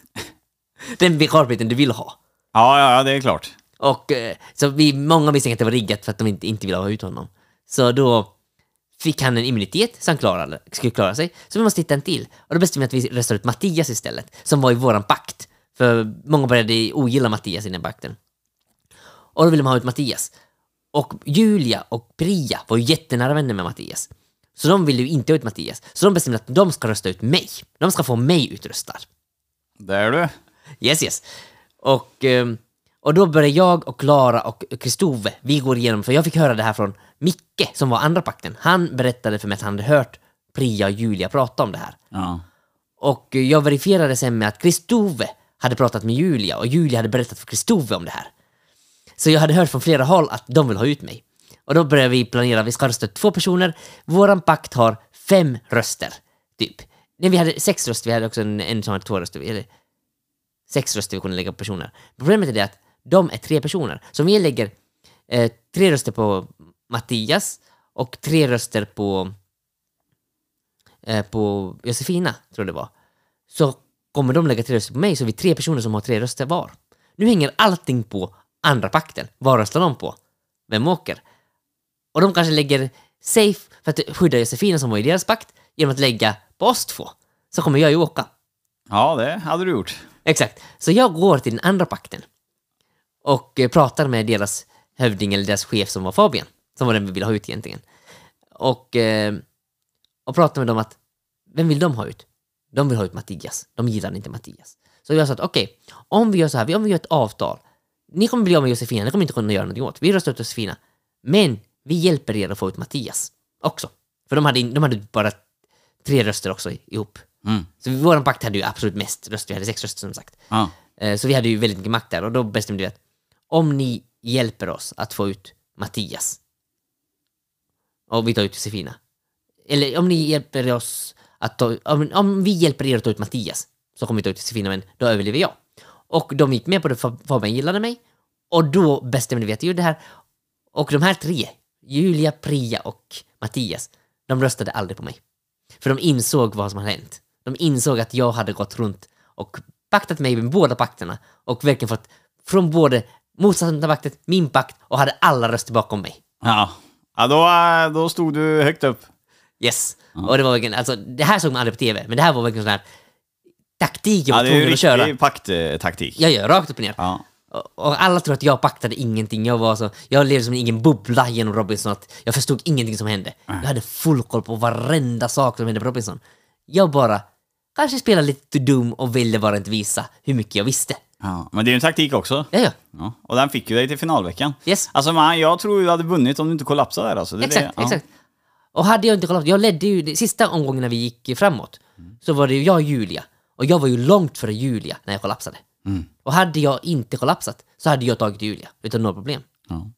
Den kartbiten du vill ha. Ja, ja, ja, det är klart. Och eh, så vi, många misstänkte att det var riggat för att de inte, inte ville ha ut honom. Så då fick han en immunitet så han klarade, skulle klara sig. Så vi måste hitta en till. Och då bestämde vi att vi röstade ut Mattias istället. Som var i våran pakt. För många började ogilla Mattias i den pakten. Och då ville man ha ut Mattias. Och Julia och Priya var ju jättenära vänner med Mattias. Så de ville ju inte ha ut Mattias. Så de bestämde att de ska rösta ut mig. De ska få mig utröstad. Där du. Yes, yes. Och, ehm, och då började jag och Klara och Kristove, vi går igenom, för jag fick höra det här från Micke som var andra pakten. Han berättade för mig att han hade hört Priya och Julia prata om det här. Ja. Och jag verifierade sen med att Kristove hade pratat med Julia och Julia hade berättat för Kristove om det här. Så jag hade hört från flera håll att de vill ha ut mig. Och då började vi planera, vi ska rösta ut två personer. Våran pakt har fem röster, typ. Nej, vi hade sex röster, vi hade också en, en som hade två röster. Eller sex röster vi kunde lägga på personer. Problemet är det att de är tre personer. Så om vi lägger eh, tre röster på Mattias och tre röster på eh, på Josefina, tror jag det var. Så kommer de lägga tre röster på mig, så vi är tre personer som har tre röster var. Nu hänger allting på andra pakten. Vad röstar de på? Vem åker? Och de kanske lägger safe för att skydda Josefina som var i deras pakt genom att lägga på oss två. Så kommer jag ju åka. Ja, det hade du gjort. Exakt. Så jag går till den andra pakten och eh, pratar med deras hövding eller deras chef som var Fabian, som var den vi ville ha ut egentligen. Och, eh, och pratar med dem att vem vill de ha ut? De vill ha ut Mattias. De gillar inte Mattias. Så jag sa att okej, okay, om vi gör så här, om vi gör ett avtal. Ni kommer bli av med Josefina, ni kommer inte kunna göra något åt. Vi röstar ut Josefina. Men vi hjälper er att få ut Mattias också. För de hade, de hade bara tre röster också ihop. Mm. Så vår pakt hade ju absolut mest röster. Vi hade sex röster som sagt. Ja. Så vi hade ju väldigt mycket makt där. Och då bestämde vi att om ni hjälper oss att få ut Mattias och vi tar ut Josefina. Eller om ni hjälper oss att ta, om, om vi hjälper er att ta ut Mattias så kommer vi ta ut Josefina, men då överlever jag. Och de gick med på det, Fabian gillade mig. Och då bestämde vi att vi gjorde det här. Och de här tre, Julia, Priya och Mattias, de röstade aldrig på mig. För de insåg vad som hade hänt. De insåg att jag hade gått runt och paktat mig med båda pakterna. Och verkligen fått från både motståndarna paktet, min pakt, och hade alla röster bakom mig. Ja. Ja, då, då stod du högt upp. Yes. Ja. Och det var verkligen, alltså, det här såg man aldrig på tv, men det här var verkligen sån här taktik jag var ja, tvungen att köra. Det är ju pakttaktik. Jag gör rakt upp och ner. Ja. Och alla tror att jag paktade ingenting. Jag var så, jag levde som ingen bubbla genom Robinson, att jag förstod ingenting som hände. Jag hade full koll på varenda sak som hände på Robinson. Jag bara kanske spelade lite dum och ville bara inte visa hur mycket jag visste. Ja, men det är ju en taktik också. Ja, ja. Ja, och den fick ju dig till finalveckan. Yes. Alltså man, jag tror du hade vunnit om du inte kollapsade där. Alltså. Det är exakt, det, ja. exakt. Och hade jag inte kollapsat, jag ledde ju, sista omgången när vi gick framåt, mm. så var det ju jag och Julia. Och jag var ju långt före Julia när jag kollapsade. Mm. Och hade jag inte kollapsat så hade jag tagit Julia utan några problem. Ja.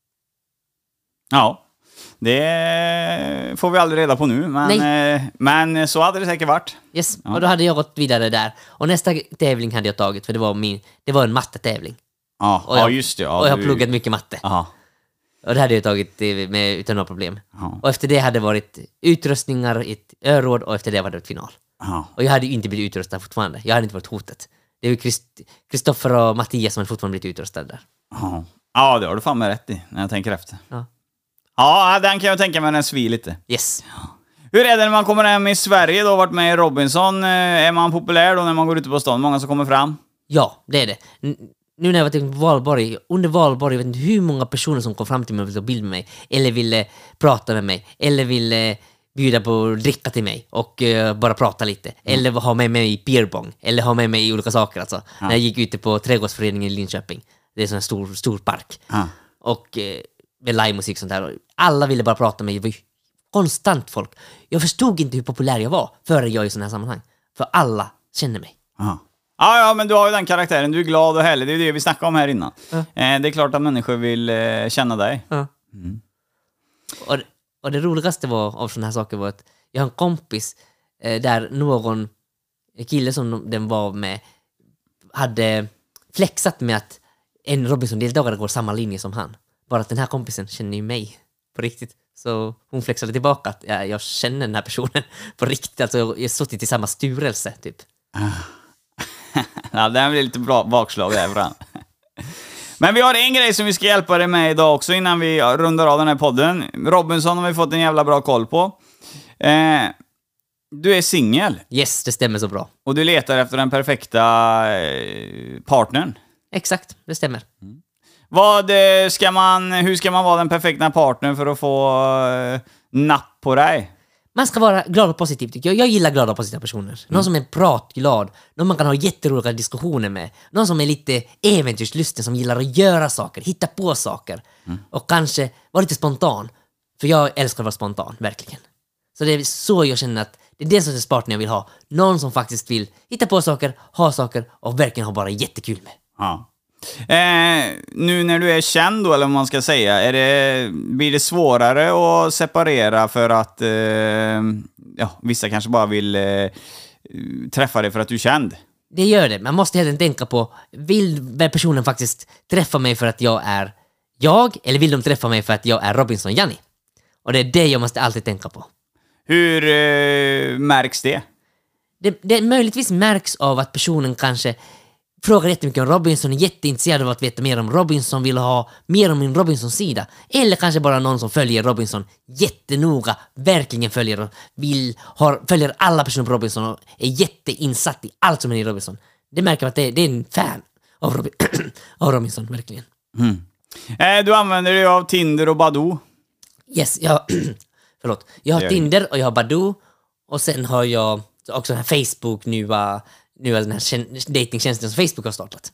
Ja, det får vi aldrig reda på nu. Men, eh, men så hade det säkert varit. Yes, ja. Och då hade jag gått vidare där. Och nästa tävling hade jag tagit, för det var, min, det var en mattetävling. Ja, och jag, ja just det. Ja, och jag har du... pluggat mycket matte. Aha. Och det hade jag tagit med, utan några problem. Aha. Och efter det hade det varit utrustningar, ett öråd, och efter det var det ett final. Aha. Och jag hade ju inte blivit utrustad fortfarande. Jag hade inte varit hotet. Det är ju Kristoffer och Mattias som hade fortfarande blivit utrustade där. Aha. Ja, det har du fan med rätt i, när jag tänker efter. Ja, ja den kan jag tänka mig, den svir lite. Yes. Hur är det när man kommer hem i Sverige då, varit med i Robinson? Är man populär då när man går ute på stan? Många som kommer fram? Ja, det är det. N- nu när jag var till Valborg, under Valborg, jag vet inte hur många personer som kom fram till mig och ville ta bild med mig, eller ville prata med mig, eller ville bjuda på att dricka till mig och uh, bara prata lite, mm. eller ha med mig i beerbong, eller ha med mig i olika saker alltså. Ja. När jag gick ute på trädgårdsföreningen i Linköping. Det är en sån här stor, stor park. Ja. Och uh, med livemusik och sånt där. Alla ville bara prata med mig. Det var konstant folk. Jag förstod inte hur populär jag var före jag i sådana här sammanhang. För alla känner mig. Ja. Ja, ja, men du har ju den karaktären. Du är glad och härlig. Det är ju det vi snackade om här innan. Ja. Eh, det är klart att människor vill eh, känna dig. Ja. Mm. Och, och det roligaste var, av sådana här saker var att jag har en kompis eh, där någon kille som den var med hade flexat med att en Robinson-deltagare går samma linje som han. Bara att den här kompisen känner ju mig på riktigt. Så hon flexade tillbaka att jag, jag känner den här personen på riktigt. Alltså jag har suttit i samma styrelse typ. Ja, det här blir lite bra bakslag där fram. Men vi har en grej som vi ska hjälpa dig med idag också innan vi rundar av den här podden. Robinson har vi fått en jävla bra koll på. Eh, du är singel. Yes, det stämmer så bra. Och du letar efter den perfekta eh, partnern. Exakt, det stämmer. Mm. Vad ska man, hur ska man vara den perfekta partnern för att få eh, napp på dig? Man ska vara glad och positiv tycker jag. Jag gillar glada och positiva personer. Mm. Någon som är pratglad. Någon man kan ha jätteroliga diskussioner med. Någon som är lite äventyrslusten, som gillar att göra saker, hitta på saker. Mm. Och kanske vara lite spontan. För jag älskar att vara spontan, verkligen. Så det är så jag känner att det är den sortens partner jag vill ha. Någon som faktiskt vill hitta på saker, ha saker och verkligen ha bara jättekul med. Ja. Eh, nu när du är känd då, eller vad man ska säga, är det, blir det svårare att separera för att eh, ja, vissa kanske bara vill eh, träffa dig för att du är känd? Det gör det. Man måste helt enkelt tänka på, vill personen faktiskt träffa mig för att jag är jag, eller vill de träffa mig för att jag är Robinson Janni? Och det är det jag måste alltid tänka på. Hur eh, märks det? det? Det möjligtvis märks av att personen kanske frågar jättemycket om Robinson, är jätteintresserad av att veta mer om Robinson, vill ha mer om min Robinson-sida. Eller kanske bara någon som följer Robinson jättenoga, verkligen följer och vill, har, följer alla personer på Robinson och är jätteinsatt i allt som är i Robinson. Det märker man att det, det är en fan av, Robin, av Robinson, verkligen. Mm. Eh, du använder dig av Tinder och Badoo? Yes, jag, förlåt. Jag har Tinder och jag har Badoo. Och sen har jag också den här Facebook nu, nu är den här datingtjänsten som Facebook har startat.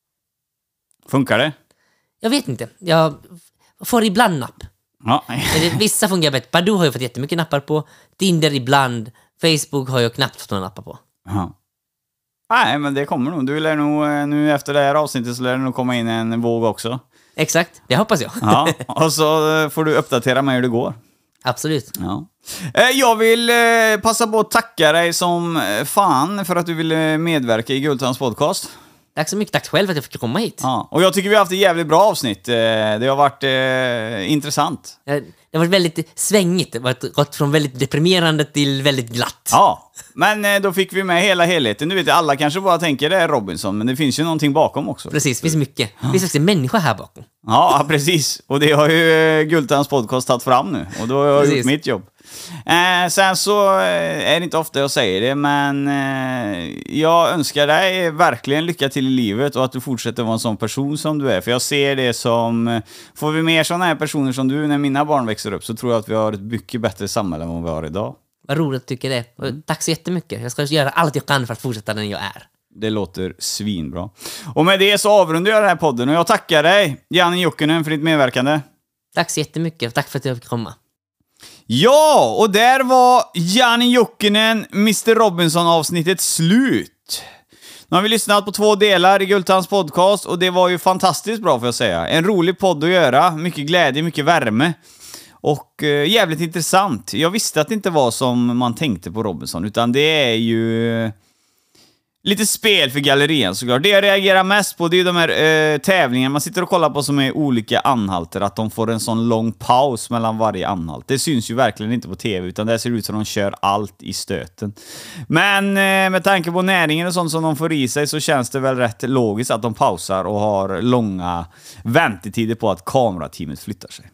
Funkar det? Jag vet inte. Jag får ibland napp. Ja. Vissa fungerar bättre. Badoo har jag fått jättemycket nappar på. Tinder ibland. Facebook har jag knappt fått några nappar på. Ja. Nej, men det kommer nog. Du lär nog, nu efter det här avsnittet så lär det nog komma in en våg också. Exakt, det hoppas jag. Ja, och så får du uppdatera mig hur det går. Absolut. Ja. Jag vill passa på att tacka dig som fan för att du ville medverka i Guldtans podcast. Tack så mycket, tack själv för att jag fick komma hit. Ja, och jag tycker vi har haft ett jävligt bra avsnitt. Det har varit eh, intressant. Det har varit väldigt svängigt. Det har gått från väldigt deprimerande till väldigt glatt. Ja, Men eh, då fick vi med hela helheten. Du vet, alla kanske bara tänker det är Robinson, men det finns ju någonting bakom också. Precis, det finns mycket. Det finns också en människa här bakom. Ja, precis. Och det har ju eh, Gultans podcast tagit fram nu. Och då har jag Precis. gjort mitt jobb. Eh, sen så eh, är det inte ofta jag säger det, men eh, jag önskar dig verkligen lycka till i livet och att du fortsätter vara en sån person som du är. För jag ser det som, eh, får vi mer såna här personer som du när mina barn växer upp, så tror jag att vi har ett mycket bättre samhälle än vad vi har idag. Vad roligt att tycka det. Och tack så jättemycket. Jag ska göra allt jag kan för att fortsätta den jag är. Det låter svinbra. Och med det så avrundar jag den här podden och jag tackar dig, Janne Jokinen, för ditt medverkande. Tack så jättemycket och tack för att jag fick komma. Ja, och där var Janne Jokinen, mister Robinson-avsnittet slut. Nu har vi lyssnat på två delar i Gultans podcast och det var ju fantastiskt bra, får jag säga. En rolig podd att göra, mycket glädje, mycket värme. Och eh, jävligt intressant. Jag visste att det inte var som man tänkte på Robinson, utan det är ju lite spel för gallerian såklart. Det jag reagerar mest på, det är ju de här eh, tävlingarna man sitter och kollar på som är olika anhalter, att de får en sån lång paus mellan varje anhalt. Det syns ju verkligen inte på tv, utan det ser ut som de kör allt i stöten. Men eh, med tanke på näringen och sånt som de får i sig, så känns det väl rätt logiskt att de pausar och har långa väntetider på att kamerateamet flyttar sig.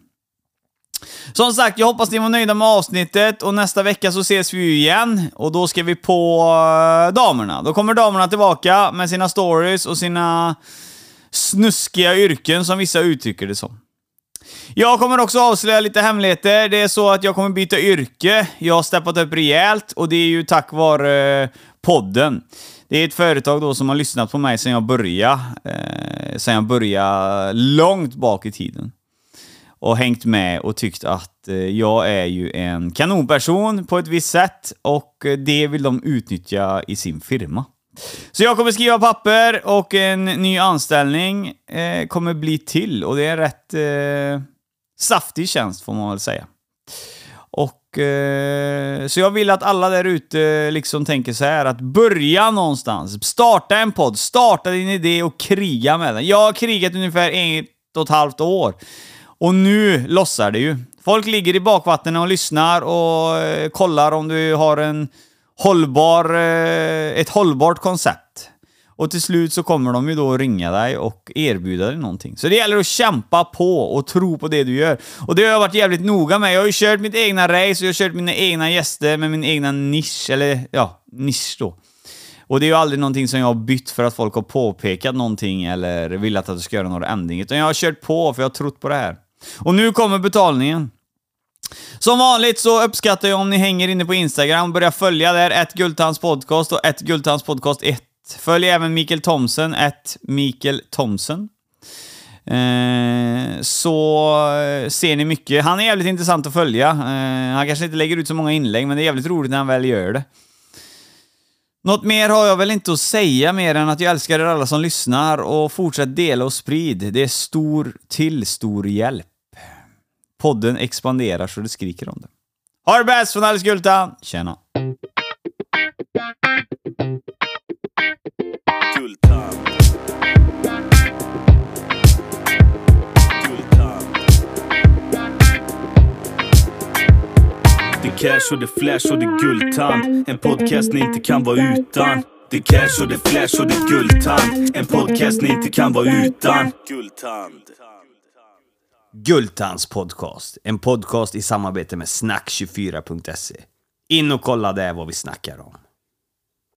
Som sagt, jag hoppas ni var nöjda med avsnittet och nästa vecka så ses vi ju igen och då ska vi på uh, damerna. Då kommer damerna tillbaka med sina stories och sina snuskiga yrken som vissa uttrycker det som. Jag kommer också avslöja lite hemligheter. Det är så att jag kommer byta yrke. Jag har steppat upp rejält och det är ju tack vare uh, podden. Det är ett företag då som har lyssnat på mig sedan jag började, uh, sedan jag började långt bak i tiden. Och hängt med och tyckt att eh, jag är ju en kanonperson på ett visst sätt. Och eh, det vill de utnyttja i sin firma. Så jag kommer skriva papper och en ny anställning eh, kommer bli till. Och det är en rätt eh, saftig tjänst, får man väl säga. Och eh, så jag vill att alla där ute liksom tänker så här, att börja någonstans. Starta en podd, starta din idé och kriga med den. Jag har krigat ungefär ett och ett halvt år. Och nu lossar det ju. Folk ligger i bakvattnen och lyssnar och eh, kollar om du har en hållbar, eh, ett hållbart koncept. Och till slut så kommer de ju då ringa dig och erbjuda dig någonting. Så det gäller att kämpa på och tro på det du gör. Och det har jag varit jävligt noga med. Jag har ju kört mitt egna race och jag har kört mina egna gäster med min egna nisch. Eller ja, nisch då. Och det är ju aldrig någonting som jag har bytt för att folk har påpekat någonting eller vill att jag ska göra några ändringar. Utan jag har kört på för jag har trott på det här. Och nu kommer betalningen. Som vanligt så uppskattar jag om ni hänger inne på Instagram. Börja följa där, ett Gultans podcast och ett Gultans podcast ett. Följ även Mikael Thomsen, ett Mikael Thomsen. Eh, så ser ni mycket. Han är jävligt intressant att följa. Eh, han kanske inte lägger ut så många inlägg, men det är jävligt roligt när han väl gör det. Något mer har jag väl inte att säga mer än att jag älskar er alla som lyssnar och fortsätt dela och sprid. Det är stor till stor hjälp. Podden expanderar så det skriker om det. Ha det bäst från Alice Gultan. Tjena. Gultan. Gultan. Det cash och det flash och det Gultan. En podcast ni inte kan vara utan. Det cash och det flash och det Gultan. En podcast ni inte kan vara utan. Gultan. Gultans podcast. En podcast i samarbete med snack tjugofyra punkt se. In och kolla där vad vi snackar om.